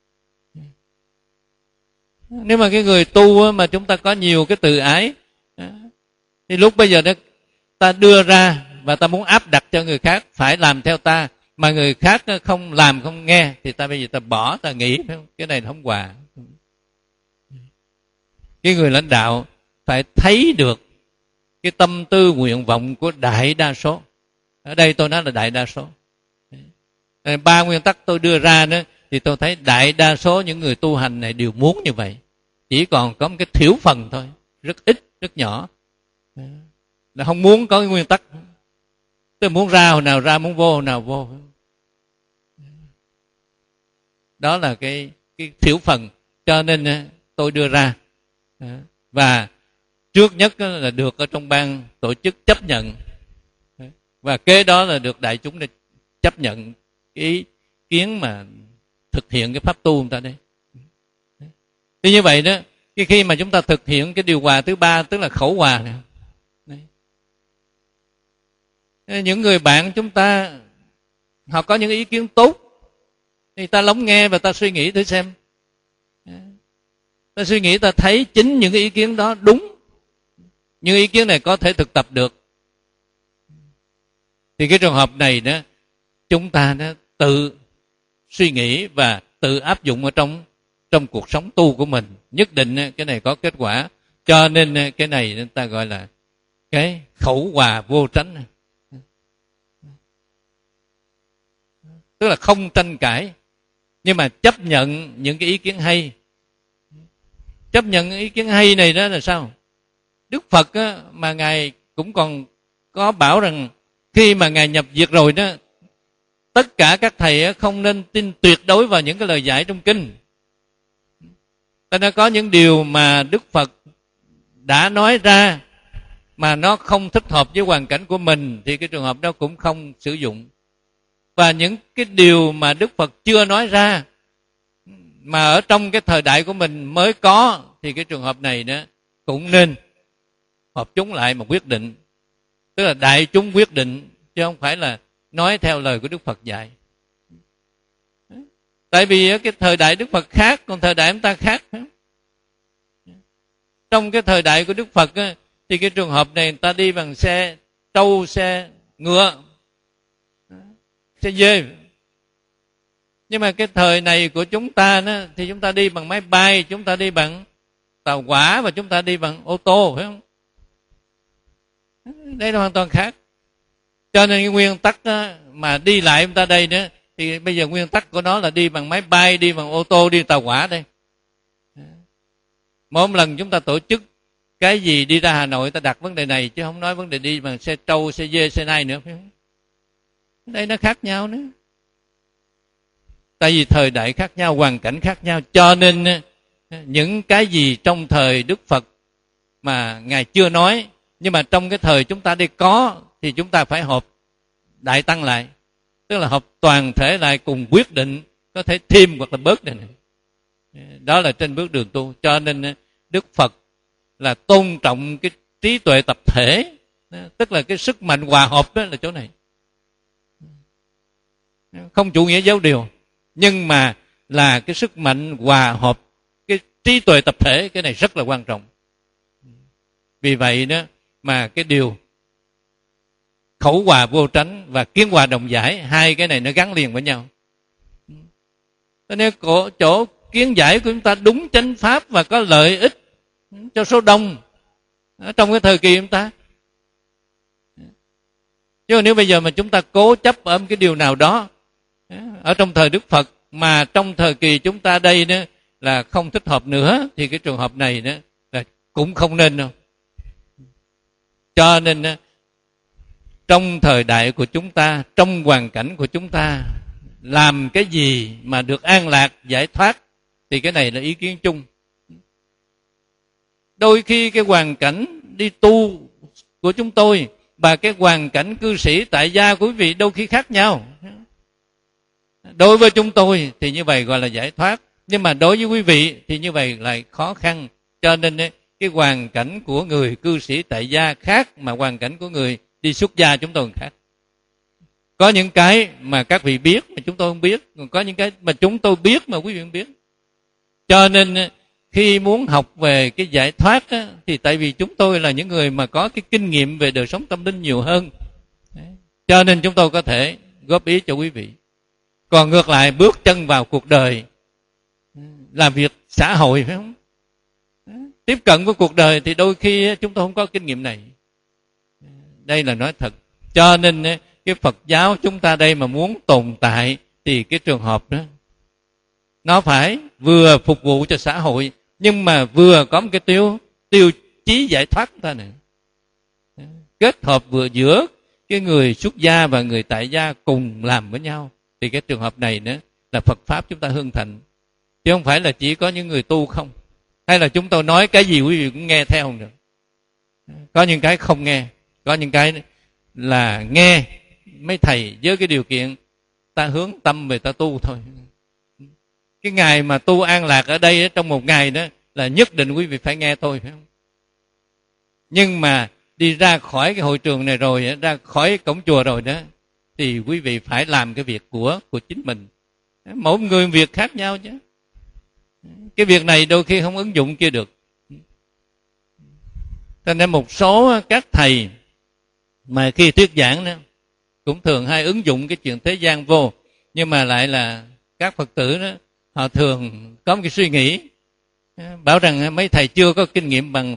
Nếu mà cái người tu mà chúng ta có nhiều cái từ ái, thì lúc bây giờ đó ta đưa ra và ta muốn áp đặt cho người khác phải làm theo ta, mà người khác không làm không nghe, thì ta bây giờ ta bỏ, ta nghĩ cái này không hòa. Cái người lãnh đạo phải thấy được cái tâm tư nguyện vọng của đại đa số. Ở đây tôi nói là đại đa số. Ba nguyên tắc tôi đưa ra đó, thì tôi thấy đại đa số những người tu hành này đều muốn như vậy. Chỉ còn có một cái thiểu phần thôi, rất ít, rất nhỏ, là không muốn có cái nguyên tắc. Tôi muốn ra hồi nào ra, muốn vô hồi nào vô. Đó là cái, cái thiểu phần. Cho nên tôi đưa ra. Và trước nhất là được ở trong ban tổ chức chấp nhận, và kế đó là được đại chúng để chấp nhận cái ý kiến mà thực hiện cái pháp tu người ta đây. Thì như vậy đó, cái khi mà chúng ta thực hiện cái điều hòa thứ ba, tức là khẩu hòa này. Đấy. Những người bạn chúng ta họ có những ý kiến tốt, thì ta lắng nghe và ta suy nghĩ thử xem. Ta suy nghĩ, ta thấy chính những cái ý kiến đó đúng, những ý kiến này có thể thực tập được, thì cái trường hợp này đó chúng ta đó tự suy nghĩ và tự áp dụng ở trong trong cuộc sống tu của mình, nhất định cái này có kết quả. Cho nên cái này người ta gọi là cái khẩu hòa vô tránh. tức là không tranh cãi, nhưng mà chấp nhận những cái ý kiến hay. Chấp nhận ý kiến hay này đó là sao? Đức Phật á, mà Ngài cũng còn có bảo rằng khi mà Ngài nhập diệt rồi đó, tất cả các thầy á, không nên tin tuyệt đối vào những cái lời dạy trong kinh. Tại nó có những điều mà Đức Phật đã nói ra mà nó không thích hợp với hoàn cảnh của mình thì cái trường hợp đó cũng không sử dụng. Và những cái điều mà Đức Phật chưa nói ra mà ở trong cái thời đại của mình mới có thì cái trường hợp này đó cũng nên họp chúng lại mà quyết định. Tức là đại chúng quyết định, chứ không phải là nói theo lời của Đức Phật dạy. Tại vì cái thời đại Đức Phật khác, còn thời đại chúng ta khác. Trong cái thời đại của Đức Phật thì cái trường hợp này người ta đi bằng xe trâu, xe ngựa, xe dê. Nhưng mà cái thời này của chúng ta đó, thì chúng ta đi bằng máy bay, chúng ta đi bằng tàu hỏa và chúng ta đi bằng ô tô, phải không? Đây là hoàn toàn khác. Cho nên cái nguyên tắc đó, mà đi lại chúng ta đây nữa, thì bây giờ nguyên tắc của nó là đi bằng máy bay, đi bằng ô tô, đi tàu hỏa đây. Mỗi lần chúng ta tổ chức cái gì đi ra Hà Nội ta đặt vấn đề này, chứ không nói vấn đề đi bằng xe trâu, xe dê, xe nai nữa, phải không? Đây nó khác nhau nữa. Tại vì thời đại khác nhau, hoàn cảnh khác nhau, cho nên những cái gì trong thời Đức Phật mà Ngài chưa nói, nhưng mà trong cái thời chúng ta đây có, thì chúng ta phải họp đại tăng lại, tức là họp toàn thể lại cùng quyết định, có thể thêm hoặc là bớt này. Đó là trên bước đường tu. Cho nên Đức Phật là tôn trọng cái trí tuệ tập thể, tức là cái sức mạnh hòa hợp đó là chỗ này. Không chủ nghĩa giáo điều, nhưng mà là cái sức mạnh hòa hợp, cái trí tuệ tập thể, cái này rất là quan trọng. Vì vậy đó mà cái điều khẩu hòa vô tránh và kiến hòa đồng giải, hai cái này nó gắn liền với nhau. Cho nên chỗ kiến giải của chúng ta đúng chánh pháp và có lợi ích cho số đông ở trong cái thời kỳ chúng ta. Chứ nếu bây giờ mà chúng ta cố chấp ở cái điều nào đó ở trong thời Đức Phật mà trong thời kỳ chúng ta đây đó là không thích hợp nữa, thì cái trường hợp này đó là cũng không nên đâu. Cho nên trong thời đại của chúng ta, trong hoàn cảnh của chúng ta, làm cái gì mà được an lạc, giải thoát, thì cái này là ý kiến chung. Đôi khi cái hoàn cảnh đi tu của chúng tôi và cái hoàn cảnh cư sĩ tại gia của quý vị đôi khi khác nhau. Đối với chúng tôi thì như vậy gọi là giải thoát, nhưng mà đối với quý vị thì như vậy lại khó khăn. Cho nên cái hoàn cảnh của người cư sĩ tại gia khác, mà hoàn cảnh của người đi xuất gia chúng tôi khác. Có những cái mà các vị biết mà chúng tôi không biết, còn có những cái mà chúng tôi biết mà quý vị không biết. Cho nên khi muốn học về cái giải thoát á, thì tại vì chúng tôi là những người mà có cái kinh nghiệm về đời sống tâm linh nhiều hơn, cho nên chúng tôi có thể góp ý cho quý vị. Còn ngược lại bước chân vào cuộc đời, làm việc xã hội, phải không? Tiếp cận với cuộc đời thì đôi khi chúng tôi không có kinh nghiệm này. Đây là nói thật. Cho nên cái Phật giáo chúng ta đây mà muốn tồn tại thì cái trường hợp đó nó phải vừa phục vụ cho xã hội, nhưng mà vừa có một cái tiêu tiêu chí giải thoát ta này, kết hợp vừa giữa cái người xuất gia và người tại gia cùng làm với nhau, thì cái trường hợp này nữa là Phật pháp chúng ta hưng thịnh, chứ không phải là chỉ có những người tu không, hay là chúng tôi nói cái gì quý vị cũng nghe theo không được. Có những cái không nghe, có những cái là nghe mấy thầy với cái điều kiện ta hướng tâm về ta tu thôi. Cái ngày mà tu an lạc ở đây trong một ngày đó là nhất định quý vị phải nghe tôi, phải không? Nhưng mà đi ra khỏi cái hội trường này rồi, ra khỏi cổng chùa rồi đó, thì quý vị phải làm cái việc của của chính mình. Mỗi người việc khác nhau chứ. Cái việc này đôi khi không ứng dụng kia được. Cho nên một số các thầy mà khi thuyết giảng đó cũng thường hay ứng dụng cái chuyện thế gian vô, nhưng mà lại là các Phật tử đó, họ thường có một cái suy nghĩ bảo rằng mấy thầy chưa có kinh nghiệm bằng.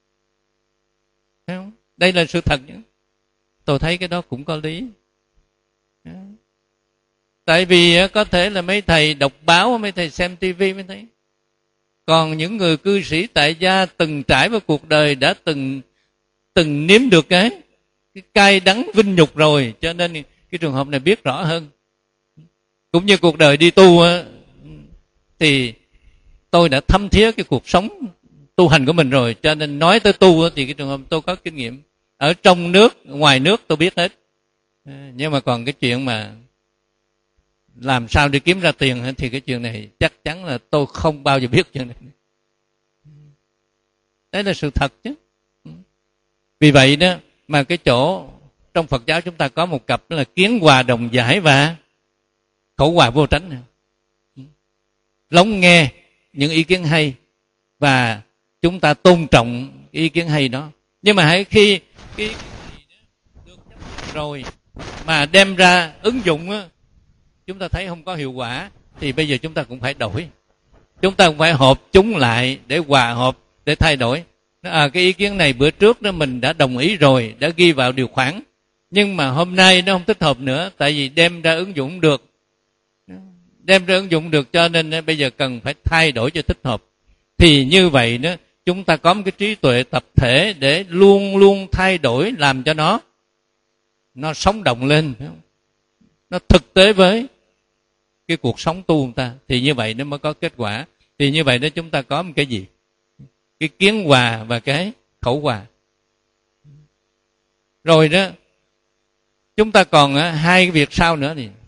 Đây là sự thật. Tôi thấy cái đó cũng có lý. Tại vì có thể là mấy thầy đọc báo, mấy thầy xem tivi mới thấy. Còn những người cư sĩ tại gia từng trải với cuộc đời, đã từng từng nếm được cái, cái cay đắng vinh nhục rồi, cho nên cái trường hợp này biết rõ hơn. Cũng như cuộc đời đi tu thì tôi đã thấm thía cái cuộc sống tu hành của mình rồi, cho nên nói tới tu thì cái trường hợp tôi có kinh nghiệm. Ở trong nước, ngoài nước tôi biết hết. Nhưng mà còn cái chuyện mà làm sao để kiếm ra tiền thì cái chuyện này chắc chắn là tôi không bao giờ biết chuyện này. Đấy là sự thật chứ. Vì vậy đó mà cái chỗ trong Phật giáo chúng ta có một cặp là kiến hòa đồng giải và khẩu hòa vô tránh. Lắng nghe những ý kiến hay và chúng ta tôn trọng ý kiến hay đó. Nhưng mà hãy khi cái được chấp nhận rồi mà đem ra ứng dụng á, chúng ta thấy không có hiệu quả thì bây giờ chúng ta cũng phải đổi. Chúng ta cũng phải hợp chúng lại để hòa hợp, để thay đổi. À, cái ý kiến này bữa trước đó mình đã đồng ý rồi, đã ghi vào điều khoản, nhưng mà hôm nay nó không thích hợp nữa, tại vì đem ra ứng dụng được. Đem ra ứng dụng được cho nên bây giờ cần phải thay đổi cho thích hợp. Thì như vậy đó, chúng ta có một cái trí tuệ tập thể để luôn luôn thay đổi, làm cho nó nó sống động lên, nó thực tế với cái cuộc sống tu của ta. Thì như vậy nó mới có kết quả. Thì như vậy đó chúng ta có một cái gì? Cái kiến hòa và cái khẩu hòa. Rồi đó, chúng ta còn hai cái việc sau nữa thì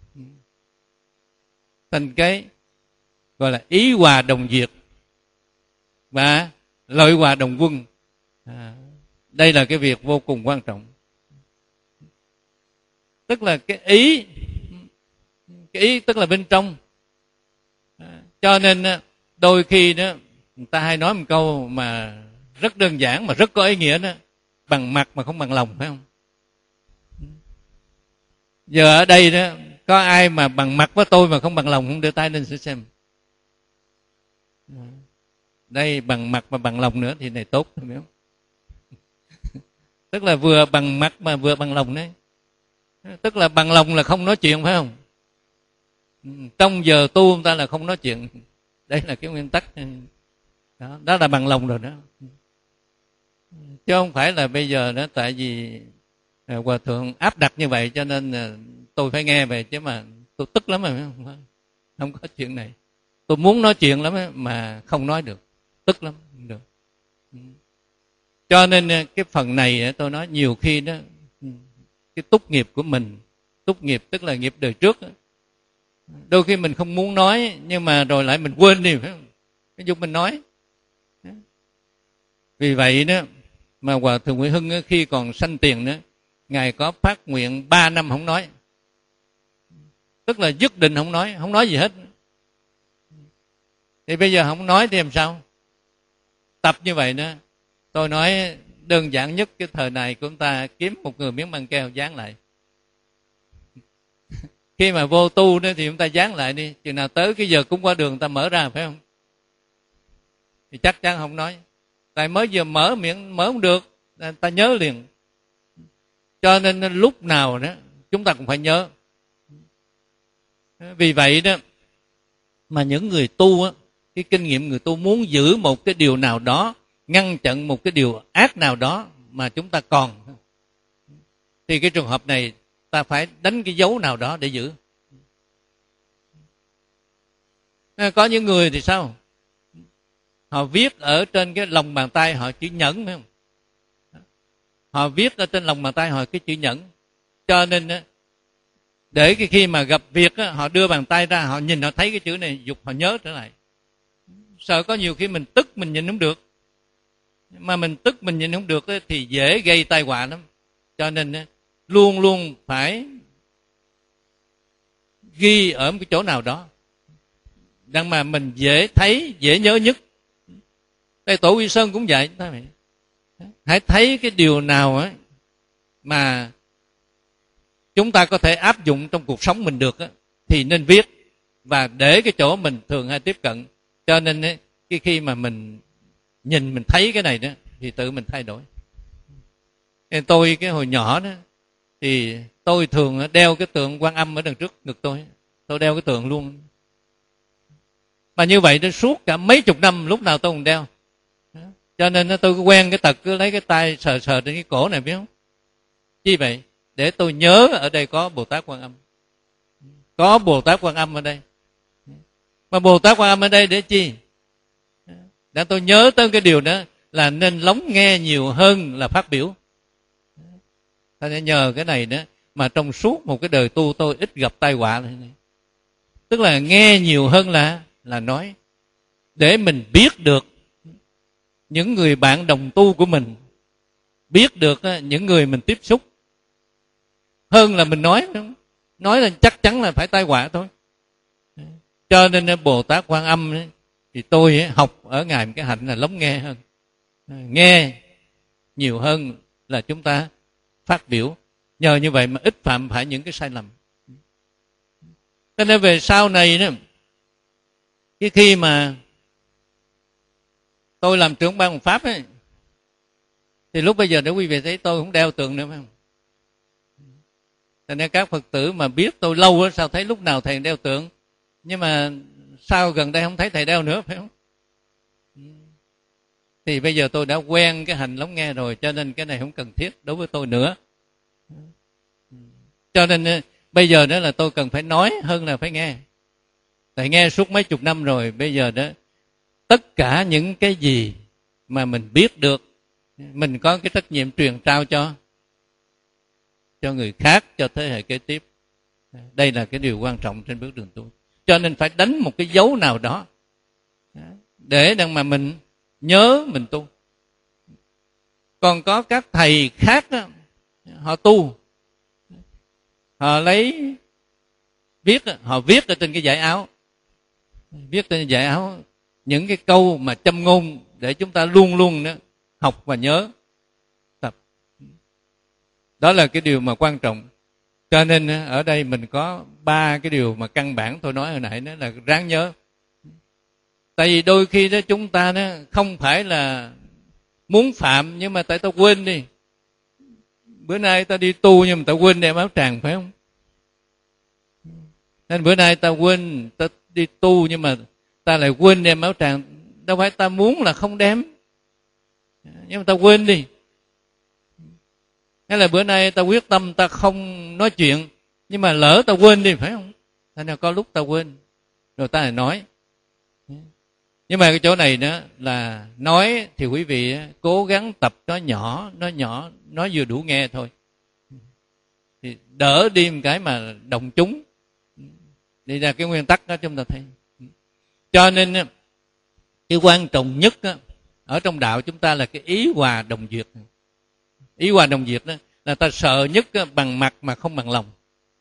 thành cái gọi là ý hòa đồng diệt và lợi hòa đồng quân. À, đây là cái việc vô cùng quan trọng. Tức là cái ý, cái ý tức là bên trong. À, cho nên đôi khi đó người ta hay nói một câu mà rất đơn giản mà rất có ý nghĩa đó: bằng mặt mà không bằng lòng, phải không? Giờ ở đây đó có ai mà bằng mặt với tôi mà không bằng lòng không? Đưa tay lên xem. Đây bằng mặt mà bằng lòng nữa thì này tốt, phải không? Tức là vừa bằng mặt mà vừa bằng lòng đấy. Tức là bằng lòng là không nói chuyện, phải không? Trong giờ tu người ta là không nói chuyện. Đây là cái nguyên tắc. Đó, đó là bằng lòng rồi đó. Chứ không phải là bây giờ đó tại vì Hòa thượng áp đặt như vậy cho nên tôi phải nghe vậy, chứ mà tôi tức lắm rồi. Không, không có chuyện này. Tôi muốn nói chuyện lắm mà không nói được, tức lắm, không được. Cho nên cái phần này tôi nói nhiều khi đó, cái túc nghiệp của mình, túc nghiệp tức là nghiệp đời trước, đôi khi mình không muốn nói nhưng mà rồi lại mình quên đi, phải không? Cái dục mình nói. Vì vậy đó mà Hòa thượng Nguyễn Hưng khi còn sanh tiền đó, ngài có phát nguyện ba năm không nói, tức là dứt định không nói, không nói gì hết. Thì bây giờ không nói thì làm sao? Tập như vậy đó. Tôi nói đơn giản nhất cái thời này của chúng ta kiếm một người miếng băng keo dán lại. Khi mà vô tu đó thì chúng ta dán lại đi, chừng nào tới cái giờ cúng qua đường ta mở ra, phải không? Thì chắc chắn không nói. Tại mới vừa mở miệng mở không được, ta nhớ liền. Cho nên lúc nào đó chúng ta cũng phải nhớ. Vì vậy đó mà những người tu á, cái kinh nghiệm người tu muốn giữ một cái điều nào đó, ngăn chặn một cái điều ác nào đó mà chúng ta còn, thì cái trường hợp này ta phải đánh cái dấu nào đó để giữ. Có những người thì sao? Họ viết ở trên cái lòng bàn tay họ chữ nhẫn, phải không? Họ viết ở trên lòng bàn tay họ cái chữ nhẫn. Cho nên để khi mà gặp việc họ đưa bàn tay ra, họ nhìn họ thấy cái chữ này, dục họ nhớ trở lại. Sợ có nhiều khi mình tức mình nhìn không được, mà mình tức mình nhìn không được thì dễ gây tai họa lắm. Cho nên luôn luôn phải ghi ở một cái chỗ nào đó đang mà mình dễ thấy, dễ nhớ nhất. Đây Tổ Quy Sơn cũng vậy. Hãy thấy cái điều nào ấy mà chúng ta có thể áp dụng trong cuộc sống mình được ấy, thì nên viết và để cái chỗ mình thường hay tiếp cận. Cho nên ấy, cái khi mà mình nhìn mình thấy cái này đó thì tự mình thay đổi. Tôi cái hồi nhỏ đó thì tôi thường đeo cái tượng Quan Âm ở đằng trước ngực tôi. tôi đeo cái tượng luôn. Mà như vậy nó suốt cả mấy chục năm lúc nào tôi cũng đeo. Cho nên tôi cứ quen cái tật cứ lấy cái tay sờ sờ trên cái cổ này, biết không? Chi vậy? Để tôi nhớ ở đây có Bồ Tát Quan Âm. Có Bồ Tát Quan Âm ở đây. Mà Bồ Tát Quan Âm ở đây để chi? Để tôi nhớ tới cái điều đó là nên lắng nghe nhiều hơn là phát biểu. Ta sẽ nhờ cái này đó mà trong suốt một cái đời tu tôi ít gặp tai họa này. Tức là nghe nhiều hơn là là nói, để mình biết được những người bạn đồng tu của mình, biết được những người mình tiếp xúc, hơn là mình nói. Nói là chắc chắn là phải tai họa thôi. Cho nên Bồ Tát Quan Âm thì tôi học ở ngài một cái hạnh là lắng nghe hơn, nghe nhiều hơn là chúng ta phát biểu. Nhờ như vậy mà ít phạm phải những cái sai lầm. Cho nên về sau này đó, cái khi mà tôi làm trưởng ban một pháp ấy, thì lúc bây giờ để quý vị thấy tôi không đeo tượng nữa, phải không? Cho nên các Phật tử mà biết tôi lâu đó, sao thấy lúc nào thầy đeo tượng, nhưng mà sao gần đây không thấy thầy đeo nữa, phải không? Thì bây giờ tôi đã quen cái hành lắng nghe rồi, cho nên cái này không cần thiết đối với tôi nữa. Cho nên bây giờ đó là tôi cần phải nói hơn là phải nghe. Tại nghe suốt mấy chục năm rồi, bây giờ đó tất cả những cái gì mà mình biết được, mình có cái trách nhiệm truyền trao cho cho người khác, cho thế hệ kế tiếp. Đây là cái điều quan trọng trên bước đường tu. Cho nên phải đánh một cái dấu nào đó để đặng mà mình nhớ mình tu. Còn có các thầy khác đó, họ tu, họ lấy viết, họ viết ở trên cái dải áo, viết trên dải áo những cái câu mà châm ngôn để chúng ta luôn luôn đó học và nhớ tập. Đó là cái điều mà quan trọng. Cho nên ở đây mình có ba cái điều mà căn bản tôi nói hồi nãy, đó là ráng nhớ. Tại vì đôi khi đó chúng ta đó không phải là muốn phạm, nhưng mà tại tao quên đi. Bữa nay tao đi tu nhưng mà tao quên đem áo tràng, phải không? Nên bữa nay tao quên, tao đi tu nhưng mà ta lại quên đem áo tràng. Đâu phải ta muốn là không đem, nhưng mà tao quên đi. Hay là bữa nay tao quyết tâm ta không nói chuyện, nhưng mà lỡ tao quên đi, phải không? Thành ra có lúc tao quên, rồi ta lại nói. Nhưng mà cái chỗ này đó là nói thì quý vị cố gắng tập nó nhỏ, nó nhỏ, nó vừa đủ nghe thôi. Thì đỡ đi một cái mà đồng chúng. Đi ra cái nguyên tắc đó chúng ta thấy. Cho nên cái quan trọng nhất đó, ở trong đạo chúng ta là cái ý hòa đồng duyệt. Ý hòa đồng duyệt đó là ta sợ nhất bằng mặt mà không bằng lòng.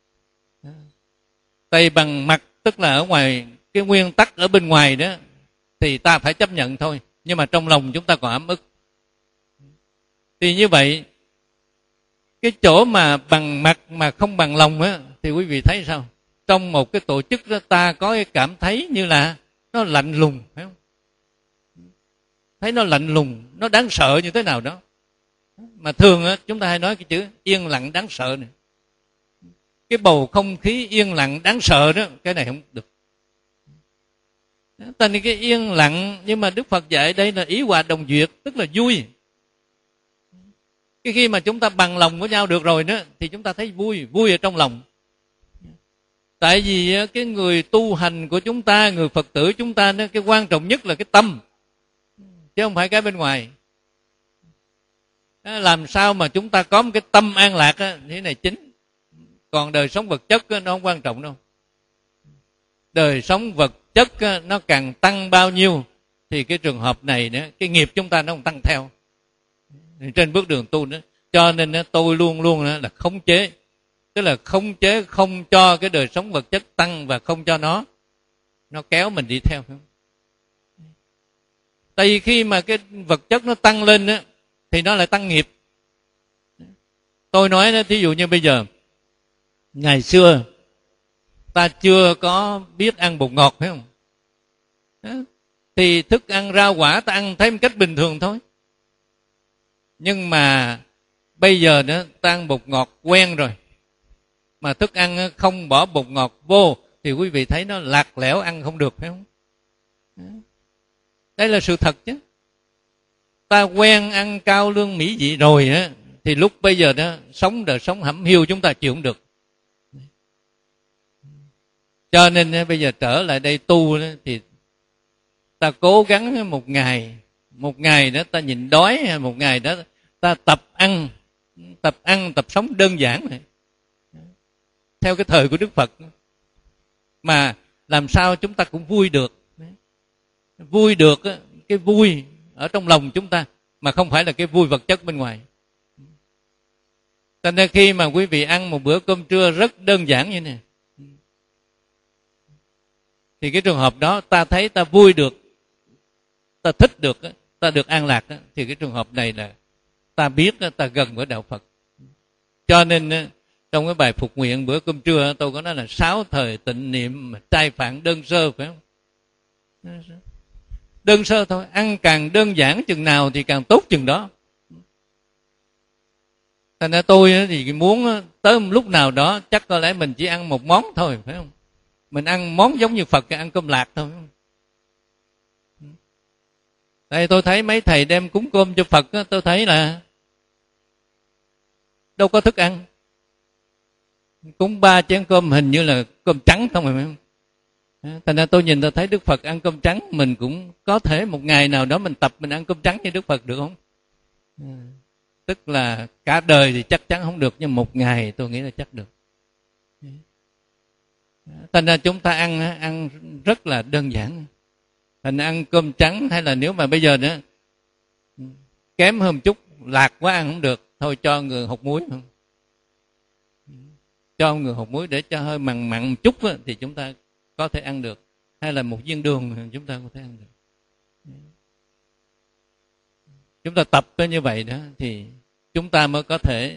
Tại bằng mặt tức là ở ngoài cái nguyên tắc ở bên ngoài đó thì ta phải chấp nhận thôi, nhưng mà trong lòng chúng ta còn ấm ức. Thì như vậy cái chỗ mà bằng mặt mà không bằng lòng á, thì quý vị thấy sao? Trong một cái tổ chức đó ta có cái cảm thấy như là nó lạnh lùng, phải không? Thấy nó lạnh lùng, nó đáng sợ như thế nào đó. Mà thường á, chúng ta hay nói cái chữ yên lặng đáng sợ này. Cái bầu không khí yên lặng đáng sợ đó, cái này không được. Tại cái yên lặng, nhưng mà Đức Phật dạy đây là ý hòa đồng duyệt, tức là vui. Cái khi mà chúng ta bằng lòng với nhau được rồi đó, thì chúng ta thấy vui, vui ở trong lòng. Tại vì cái người tu hành của chúng ta, người Phật tử chúng ta, cái quan trọng nhất là cái tâm, chứ không phải cái bên ngoài. Làm sao mà chúng ta có một cái tâm an lạc á, thế này chính. Còn đời sống vật chất á, nó không quan trọng đâu. Đời sống vật chất á, nó càng tăng bao nhiêu thì cái trường hợp này nữa, cái nghiệp chúng ta nó cũng tăng theo. Trên bước đường tu nữa. Cho nên tôi luôn luôn là khống chế. Tức là khống chế không cho cái đời sống vật chất tăng, và không cho nó nó kéo mình đi theo. Tại vì khi mà cái vật chất nó tăng lên á, thì nó lại tăng nghiệp. Tôi nói đó, thí dụ như bây giờ, ngày xưa ta chưa có biết ăn bột ngọt, phải không? Thì thức ăn rau quả ta ăn thấy một cách bình thường thôi. Nhưng mà bây giờ nữa ta ăn bột ngọt quen rồi, mà thức ăn không bỏ bột ngọt vô, thì quý vị thấy nó lạc lẽo, ăn không được, phải không? Đây là sự thật chứ. Ta quen ăn cao lương mỹ vị rồi á, thì lúc bây giờ đó sống đời sống hẩm hiu chúng ta chịu không được. Cho nên bây giờ trở lại đây tu đó, thì ta cố gắng một ngày, một ngày đó ta nhịn đói, một ngày đó ta tập ăn, tập ăn, tập sống đơn giản này, theo cái thời của Đức Phật, mà làm sao chúng ta cũng vui được. Vui được, cái vui ở trong lòng chúng ta, mà không phải là cái vui vật chất bên ngoài. Cho nên khi mà quý vị ăn một bữa cơm trưa rất đơn giản như này, thì cái trường hợp đó ta thấy ta vui được, ta thích được, ta được an lạc, thì cái trường hợp này là ta biết ta gần với đạo Phật. Cho nên trong cái bài phục nguyện bữa cơm trưa tôi có nói là sáu thời tịnh niệm trai phạn đơn sơ, phải không? Đơn sơ thôi, ăn càng đơn giản chừng nào thì càng tốt chừng đó. Thành ra tôi thì muốn tới một lúc nào đó chắc có lẽ mình chỉ ăn một món thôi, phải không? Mình ăn món giống như Phật, ăn cơm lạc thôi. Đây tôi thấy mấy thầy đem cúng cơm cho Phật, tôi thấy là đâu có thức ăn. Cúng ba chén cơm hình như là cơm trắng không, phải không? Thành ra tôi nhìn tôi thấy Đức Phật ăn cơm trắng, mình cũng có thể một ngày nào đó mình tập mình ăn cơm trắng như Đức Phật được không? Tức là cả đời thì chắc chắn không được, nhưng một ngày tôi nghĩ là chắc được. Thành ra chúng ta ăn ăn rất là đơn giản. Thành ra ăn cơm trắng, hay là nếu mà bây giờ nữa kém hơn chút, lạc quá ăn không được, thôi cho người hột muối không? Cho người hột muối để cho hơi mặn mặn một chút á, thì chúng ta có thể ăn được. Hay là một viên đường chúng ta có thể ăn được. Chúng ta tập tới như vậy đó thì chúng ta mới có thể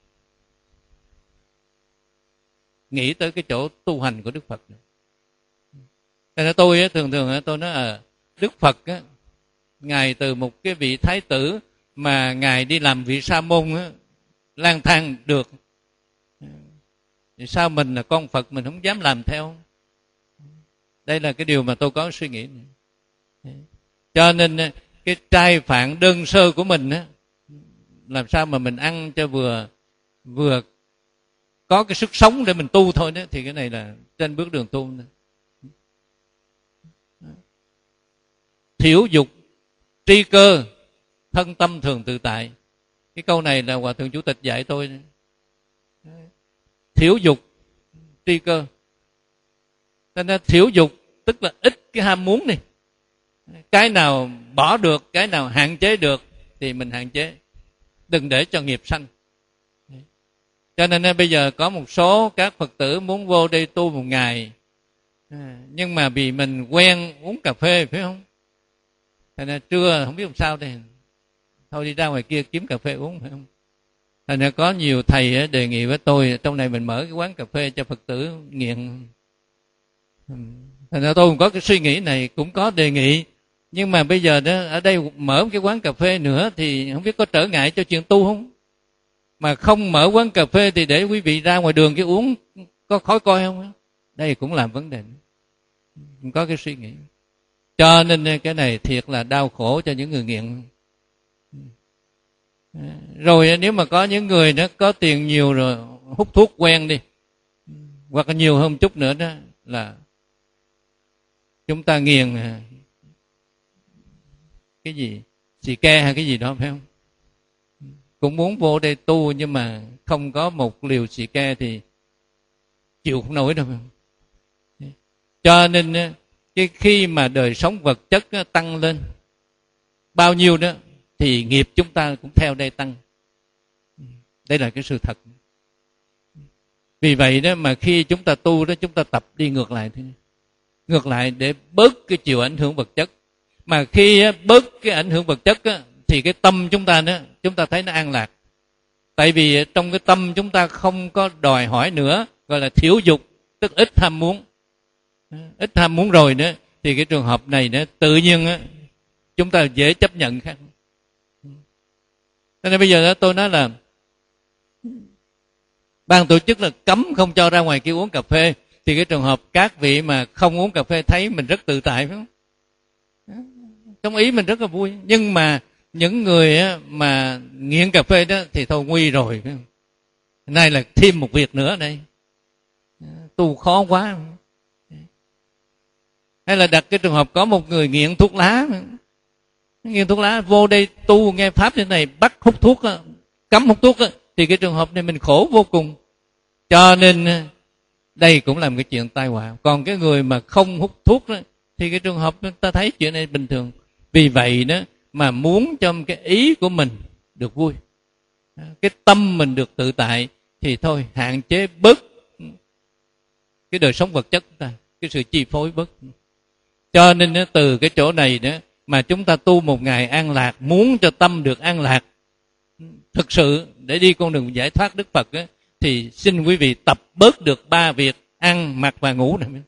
nghĩ tới cái chỗ tu hành của Đức Phật. Thế nên tôi thường thường tôi nói à, Đức Phật á, Ngài từ một cái vị thái tử mà Ngài đi làm vị sa môn á, lang thang được, thì sao mình là con Phật mình không dám làm theo? Đây là cái điều mà tôi có suy nghĩ này. Cho nên cái trai phạn đơn sơ của mình á, làm sao mà mình ăn cho vừa vừa có cái sức sống để mình tu thôi đó, thì cái này là trên bước đường tu. Thiểu dục tri cơ, thân tâm thường tự tại. Cái câu này là Hòa Thượng Chủ tịch dạy tôi. Thiểu dục tri cơ, nên là thiểu dục tức là ít cái ham muốn đi. Cái nào bỏ được, cái nào hạn chế được thì mình hạn chế, đừng để cho nghiệp sanh. Cho nên bây giờ có một số các Phật tử muốn vô đây tu một ngày, nhưng mà vì mình quen uống cà phê, phải không? Thành ra trưa không biết làm sao đây, thôi đi ra ngoài kia kiếm cà phê uống, phải không? Thành ra có nhiều thầy đề nghị với tôi, trong này mình mở cái quán cà phê cho Phật tử nghiện. Thành ra tôi cũng có cái suy nghĩ này, cũng có đề nghị. Nhưng mà bây giờ đó, ở đây mở cái quán cà phê nữa thì không biết có trở ngại cho chuyện tu không? Mà không mở quán cà phê thì để quý vị ra ngoài đường cái uống có khói coi không? Đây cũng là vấn đề. Cũng có cái suy nghĩ. Cho nên cái này thiệt là đau khổ cho những người nghiện. Rồi nếu mà có những người đó có tiền nhiều rồi hút thuốc quen đi, hoặc là nhiều hơn chút nữa đó là chúng ta nghiền cái gì xì ke hay cái gì đó, phải không? Cũng muốn vô đây tu nhưng mà không có một liều xì ke thì chịu không nổi đâu, phải không? Cho nên cái khi mà đời sống vật chất tăng lên bao nhiêu đó thì nghiệp chúng ta cũng theo đây tăng. Đây là cái sự thật. Vì vậy đó mà khi chúng ta tu đó, chúng ta tập đi ngược lại thôi. Ngược lại để bớt cái chịu ảnh hưởng vật chất. Mà khi bớt cái ảnh hưởng vật chất á, thì cái tâm chúng ta đó, chúng ta thấy nó an lạc. Tại vì trong cái tâm chúng ta không có đòi hỏi nữa, gọi là thiểu dục, tức ít ham muốn. Ít ham muốn rồi nữa thì cái trường hợp này đó, tự nhiên á, chúng ta dễ chấp nhận khác. Cho nên bây giờ đó, tôi nói là ban tổ chức là cấm không cho ra ngoài kia uống cà phê, thì cái trường hợp các vị mà không uống cà phê thấy mình rất tự tại, phải không? Trong ý mình rất là vui. Nhưng mà những người mà nghiện cà phê đó thì thôi nguy rồi, phải không? Nay là thêm một việc nữa đây, tu khó quá. Hay là đặt cái trường hợp có một người nghiện thuốc lá, nghiện thuốc lá vô đây tu nghe pháp như này, bắt hút thuốc, cấm hút thuốc, thì cái trường hợp này mình khổ vô cùng. Cho nên đây cũng là một cái chuyện tai họa. Còn cái người mà không hút thuốc đó, thì cái trường hợp ta thấy chuyện này bình thường. Vì vậy đó mà muốn cho cái ý của mình được vui, cái tâm mình được tự tại, thì thôi hạn chế bớt cái đời sống vật chất của ta, cái sự chi phối bớt. Cho nên đó, từ cái chỗ này đó mà chúng ta tu một ngày an lạc, muốn cho tâm được an lạc thực sự để đi con đường giải thoát Đức Phật đó, thì xin quý vị tập bớt được ba việc: ăn, mặc và ngủ này.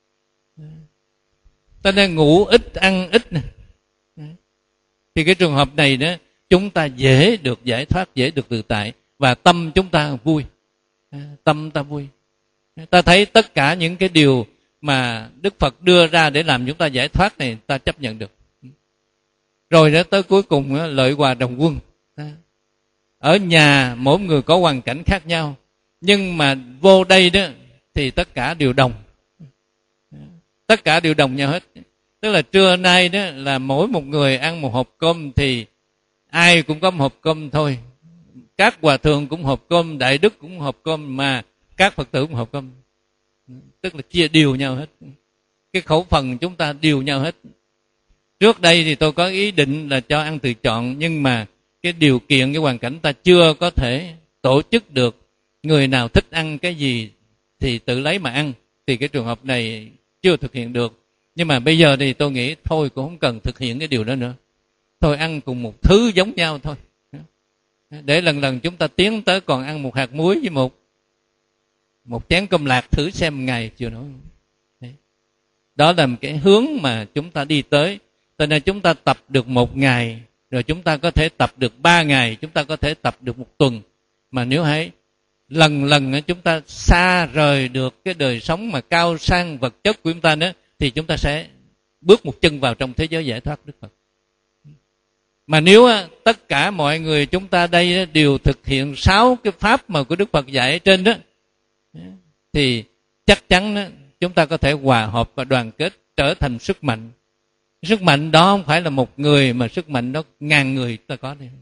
Ta nên ngủ ít, ăn ít này. Thì cái trường hợp này đó chúng ta dễ được giải thoát, dễ được tự tại, và tâm chúng ta vui, tâm ta vui. Ta thấy tất cả những cái điều mà Đức Phật đưa ra để làm chúng ta giải thoát này, ta chấp nhận được. Rồi đó tới cuối cùng lợi hòa đồng quân. Ở nhà mỗi người có hoàn cảnh khác nhau, nhưng mà vô đây đó thì tất cả đều đồng, tất cả đều đồng nhau hết. Tức là trưa nay đó là mỗi một người ăn một hộp cơm, thì ai cũng có một hộp cơm thôi. Các hòa thượng cũng hộp cơm, đại đức cũng hộp cơm, mà các Phật tử cũng hộp cơm. Tức là chia đều nhau hết, cái khẩu phần chúng ta đều nhau hết. Trước đây thì tôi có ý định là cho ăn tự chọn, nhưng mà cái điều kiện, cái hoàn cảnh ta chưa có thể tổ chức được. Người nào thích ăn cái gì thì tự lấy mà ăn, thì cái trường hợp này chưa thực hiện được. Nhưng mà bây giờ thì tôi nghĩ thôi cũng không cần thực hiện cái điều đó nữa. Thôi ăn cùng một thứ giống nhau thôi, để lần lần chúng ta tiến tới còn ăn một hạt muối với một một chén cơm lạc thử xem ngày chưa nói. Đấy. Đó là một cái hướng mà chúng ta đi tới. Cho nên chúng ta tập được một ngày, rồi chúng ta có thể tập được ba ngày, chúng ta có thể tập được một tuần. Mà nếu hãy lần lần chúng ta xa rời được cái đời sống mà cao sang vật chất của chúng ta nữa, thì chúng ta sẽ bước một chân vào trong thế giới giải thoát Đức Phật. Mà nếu tất cả mọi người chúng ta đây đều thực hiện sáu cái pháp mà của Đức Phật dạy ở trên đó, thì chắc chắn đó, chúng ta có thể hòa hợp và đoàn kết trở thành sức mạnh. Sức mạnh đó không phải là một người, mà sức mạnh đó ngàn người ta có đây.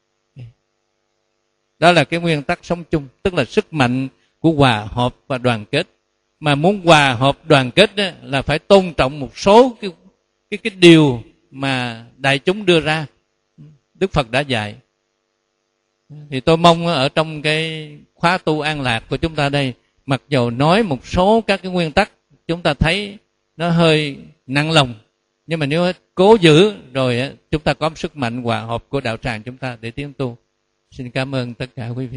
Đó là cái nguyên tắc sống chung, tức là sức mạnh của hòa hợp và đoàn kết. Mà muốn hòa hợp đoàn kết đó, là phải tôn trọng một số cái, cái, cái điều mà đại chúng đưa ra, Đức Phật đã dạy. Thì tôi mong ở trong cái khóa tu an lạc của chúng ta đây, mặc dù nói một số các cái nguyên tắc chúng ta thấy nó hơi nặng lòng, nhưng mà nếu cố giữ rồi chúng ta có sức mạnh hòa hợp của đạo tràng chúng ta để tiến tu. Xin cảm ơn tất cả quý vị.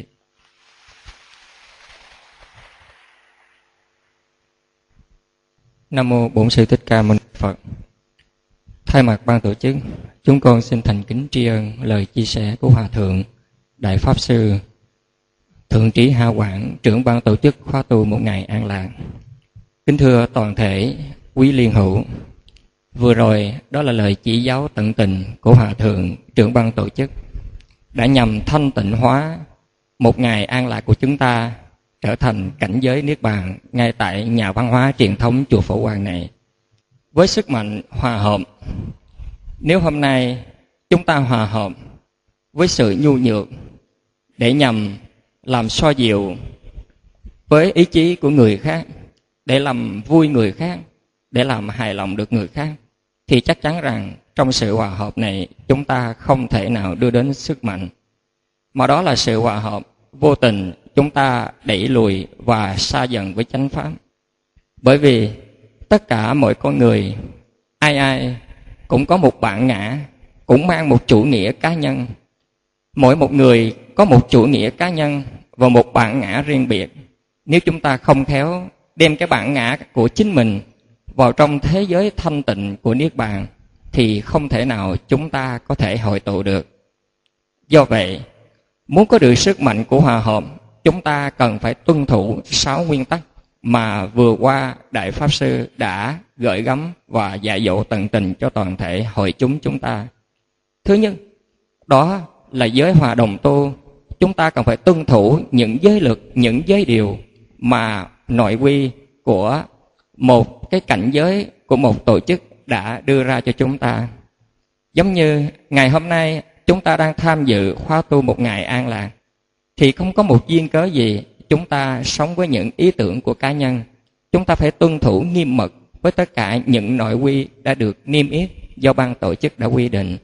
Nam mô Bổn Sư Thích Ca Mâu Ni Phật. Thay mặt ban tổ chức, chúng con xin thành kính tri ân lời chia sẻ của Hòa Thượng Đại Pháp Sư Thượng Trí Hạ Quảng, trưởng ban tổ chức khóa tu một ngày an lạc. Kính thưa toàn thể quý liên hữu, vừa rồi đó là lời chỉ giáo tận tình của Hòa Thượng trưởng ban tổ chức, đã nhằm thanh tịnh hóa một ngày an lạc của chúng ta trở thành cảnh giới niết bàn ngay tại nhà văn hóa truyền thống chùa Phổ Quang này. Với sức mạnh hòa hợp, nếu hôm nay chúng ta hòa hợp với sự nhu nhược để nhằm làm xoa dịu với ý chí của người khác, để làm vui người khác, để làm hài lòng được người khác, thì chắc chắn rằng trong sự hòa hợp này chúng ta không thể nào đưa đến sức mạnh, mà đó là sự hòa hợp vô tình chúng ta đẩy lùi và xa dần với chánh pháp. Bởi vì tất cả mọi con người, ai ai cũng có một bản ngã, cũng mang một chủ nghĩa cá nhân. Mỗi một người có một chủ nghĩa cá nhân và một bản ngã riêng biệt. Nếu chúng ta không khéo đem cái bản ngã của chính mình vào trong thế giới thanh tịnh của Niết Bàn, thì không thể nào chúng ta có thể hội tụ được. Do vậy, muốn có được sức mạnh của hòa hợp, chúng ta cần phải tuân thủ sáu nguyên tắc mà vừa qua Đại Pháp Sư đã gửi gắm và dạy dỗ tận tình cho toàn thể hội chúng chúng ta. Thứ nhất, đó là giới hòa đồng tu. Chúng ta cần phải tuân thủ những giới luật, những giới điều mà nội quy của một cái cảnh giới, của một tổ chức đã đưa ra cho chúng ta. Giống như ngày hôm nay chúng ta đang tham dự khóa tu một ngày an lạc, thì không có một duyên cớ gì chúng ta sống với những ý tưởng của cá nhân. Chúng ta phải tuân thủ nghiêm mật với tất cả những nội quy đã được niêm yết do ban tổ chức đã quy định.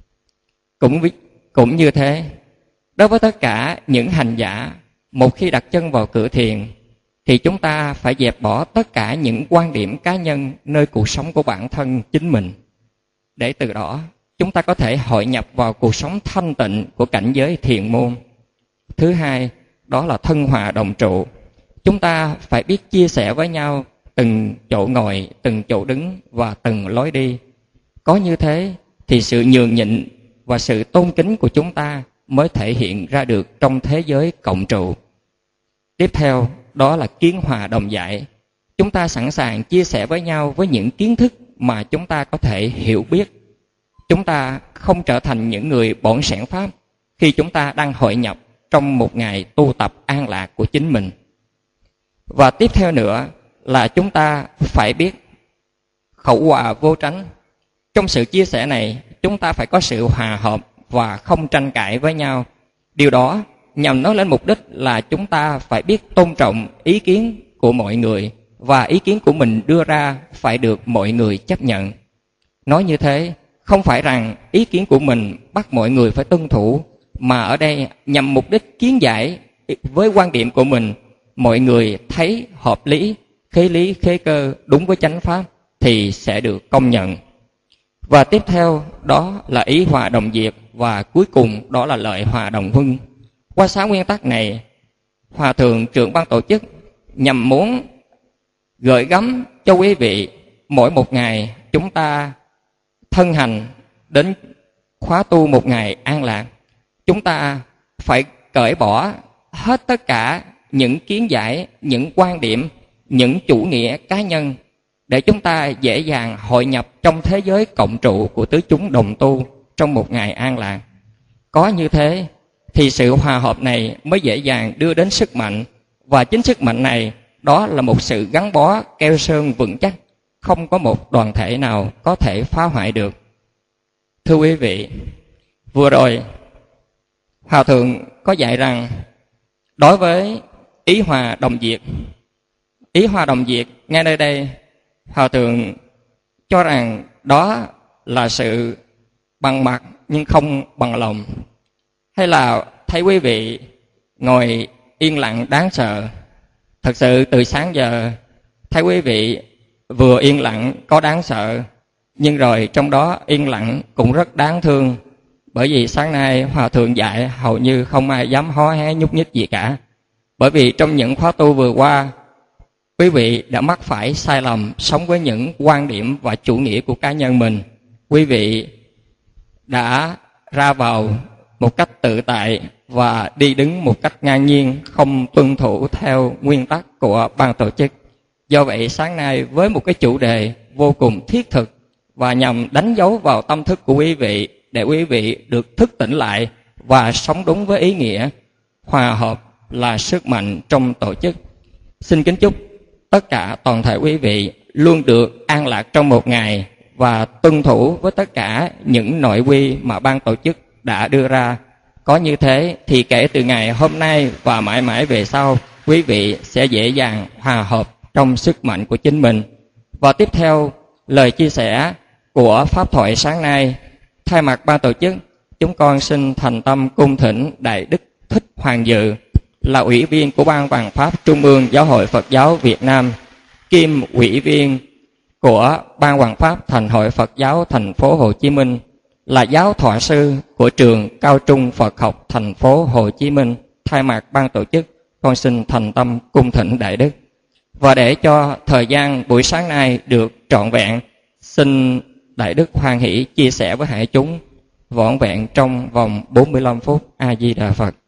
Cũng, cũng như thế, đối với tất cả những hành giả, một khi đặt chân vào cửa thiền, thì chúng ta phải dẹp bỏ tất cả những quan điểm cá nhân nơi cuộc sống của bản thân chính mình, để từ đó chúng ta có thể hội nhập vào cuộc sống thanh tịnh của cảnh giới thiền môn. Thứ hai, đó là thân hòa đồng trụ. Chúng ta phải biết chia sẻ với nhau từng chỗ ngồi, từng chỗ đứng và từng lối đi. Có như thế thì sự nhường nhịn và sự tôn kính của chúng ta mới thể hiện ra được trong thế giới cộng trụ. Tiếp theo, đó là kiến hòa đồng dạy. Chúng ta sẵn sàng chia sẻ với nhau với những kiến thức mà chúng ta có thể hiểu biết. Chúng ta không trở thành những người bỏn sẻn pháp khi chúng ta đang hội nhập trong một ngày tu tập an lạc của chính mình. Và tiếp theo nữa là chúng ta phải biết khẩu hòa vô tránh. Trong sự chia sẻ này, chúng ta phải có sự hòa hợp và không tranh cãi với nhau. Điều đó nhằm nói lên mục đích là chúng ta phải biết tôn trọng ý kiến của mọi người, và ý kiến của mình đưa ra phải được mọi người chấp nhận. Nói như thế, không phải rằng ý kiến của mình bắt mọi người phải tuân thủ, mà ở đây nhằm mục đích kiến giải với quan điểm của mình, mọi người thấy hợp lý, khế lý, khế cơ đúng với chánh pháp thì sẽ được công nhận. Và tiếp theo đó là ý hòa đồng diệt, và cuối cùng đó là lợi hòa đồng huân. Qua sáu nguyên tắc này, Hòa Thượng trưởng ban tổ chức nhằm muốn gửi gắm cho quý vị mỗi một ngày chúng ta thân hành đến khóa tu một ngày an lạc. Chúng ta phải cởi bỏ hết tất cả những kiến giải, những quan điểm, những chủ nghĩa cá nhân, để chúng ta dễ dàng hội nhập trong thế giới cộng trụ của tứ chúng đồng tu trong một ngày an lạc. Có như thế thì sự hòa hợp này mới dễ dàng đưa đến sức mạnh, và chính sức mạnh này đó là một sự gắn bó keo sơn vững chắc, không có một đoàn thể nào có thể phá hoại được. Thưa quý vị, vừa rồi Hòa Thượng có dạy rằng đối với ý hòa đồng diệt, ý hòa đồng diệt ngay nơi đây Hòa Thượng cho rằng đó là sự bằng mặt nhưng không bằng lòng. Hay là thấy quý vị ngồi yên lặng đáng sợ. Thật sự từ sáng giờ thấy quý vị vừa yên lặng có đáng sợ, nhưng rồi trong đó yên lặng cũng rất đáng thương. Bởi vì sáng nay Hòa Thượng dạy hầu như không ai dám hó hé nhúc nhích gì cả. Bởi vì trong những khóa tu vừa qua, quý vị đã mắc phải sai lầm sống với những quan điểm và chủ nghĩa của cá nhân mình. Quý vị đã ra vào một cách tự tại và đi đứng một cách ngang nhiên, không tuân thủ theo nguyên tắc của ban tổ chức. Do vậy sáng nay với một cái chủ đề vô cùng thiết thực và nhằm đánh dấu vào tâm thức của quý vị, để quý vị được thức tỉnh lại và sống đúng với ý nghĩa hòa hợp là sức mạnh trong tổ chức. Xin kính chúc tất cả toàn thể quý vị luôn được an lạc trong một ngày và tuân thủ với tất cả những nội quy mà ban tổ chức đã đưa ra. Có như thế thì kể từ ngày hôm nay và mãi mãi về sau, quý vị sẽ dễ dàng hòa hợp trong sức mạnh của chính mình. Và tiếp theo lời chia sẻ của pháp thoại sáng nay, thay mặt ban tổ chức, chúng con xin thành tâm cung thỉnh Đại Đức Thích Hoàng Dự, là ủy viên của Ban Hoàng Pháp Trung ương Giáo hội Phật giáo Việt Nam, kiêm ủy viên của Ban Hoàng Pháp Thành hội Phật giáo thành phố Hồ Chí Minh, là giáo thọ sư của trường Cao trung Phật học thành phố Hồ Chí Minh. Thay mặt ban tổ chức, con xin thành tâm cung thỉnh Đại Đức. Và để cho thời gian buổi sáng nay được trọn vẹn, xin Đại Đức hoan hỷ chia sẻ với hải chúng vỏn vẹn trong vòng bốn mươi lăm phút. A Di Đà Phật.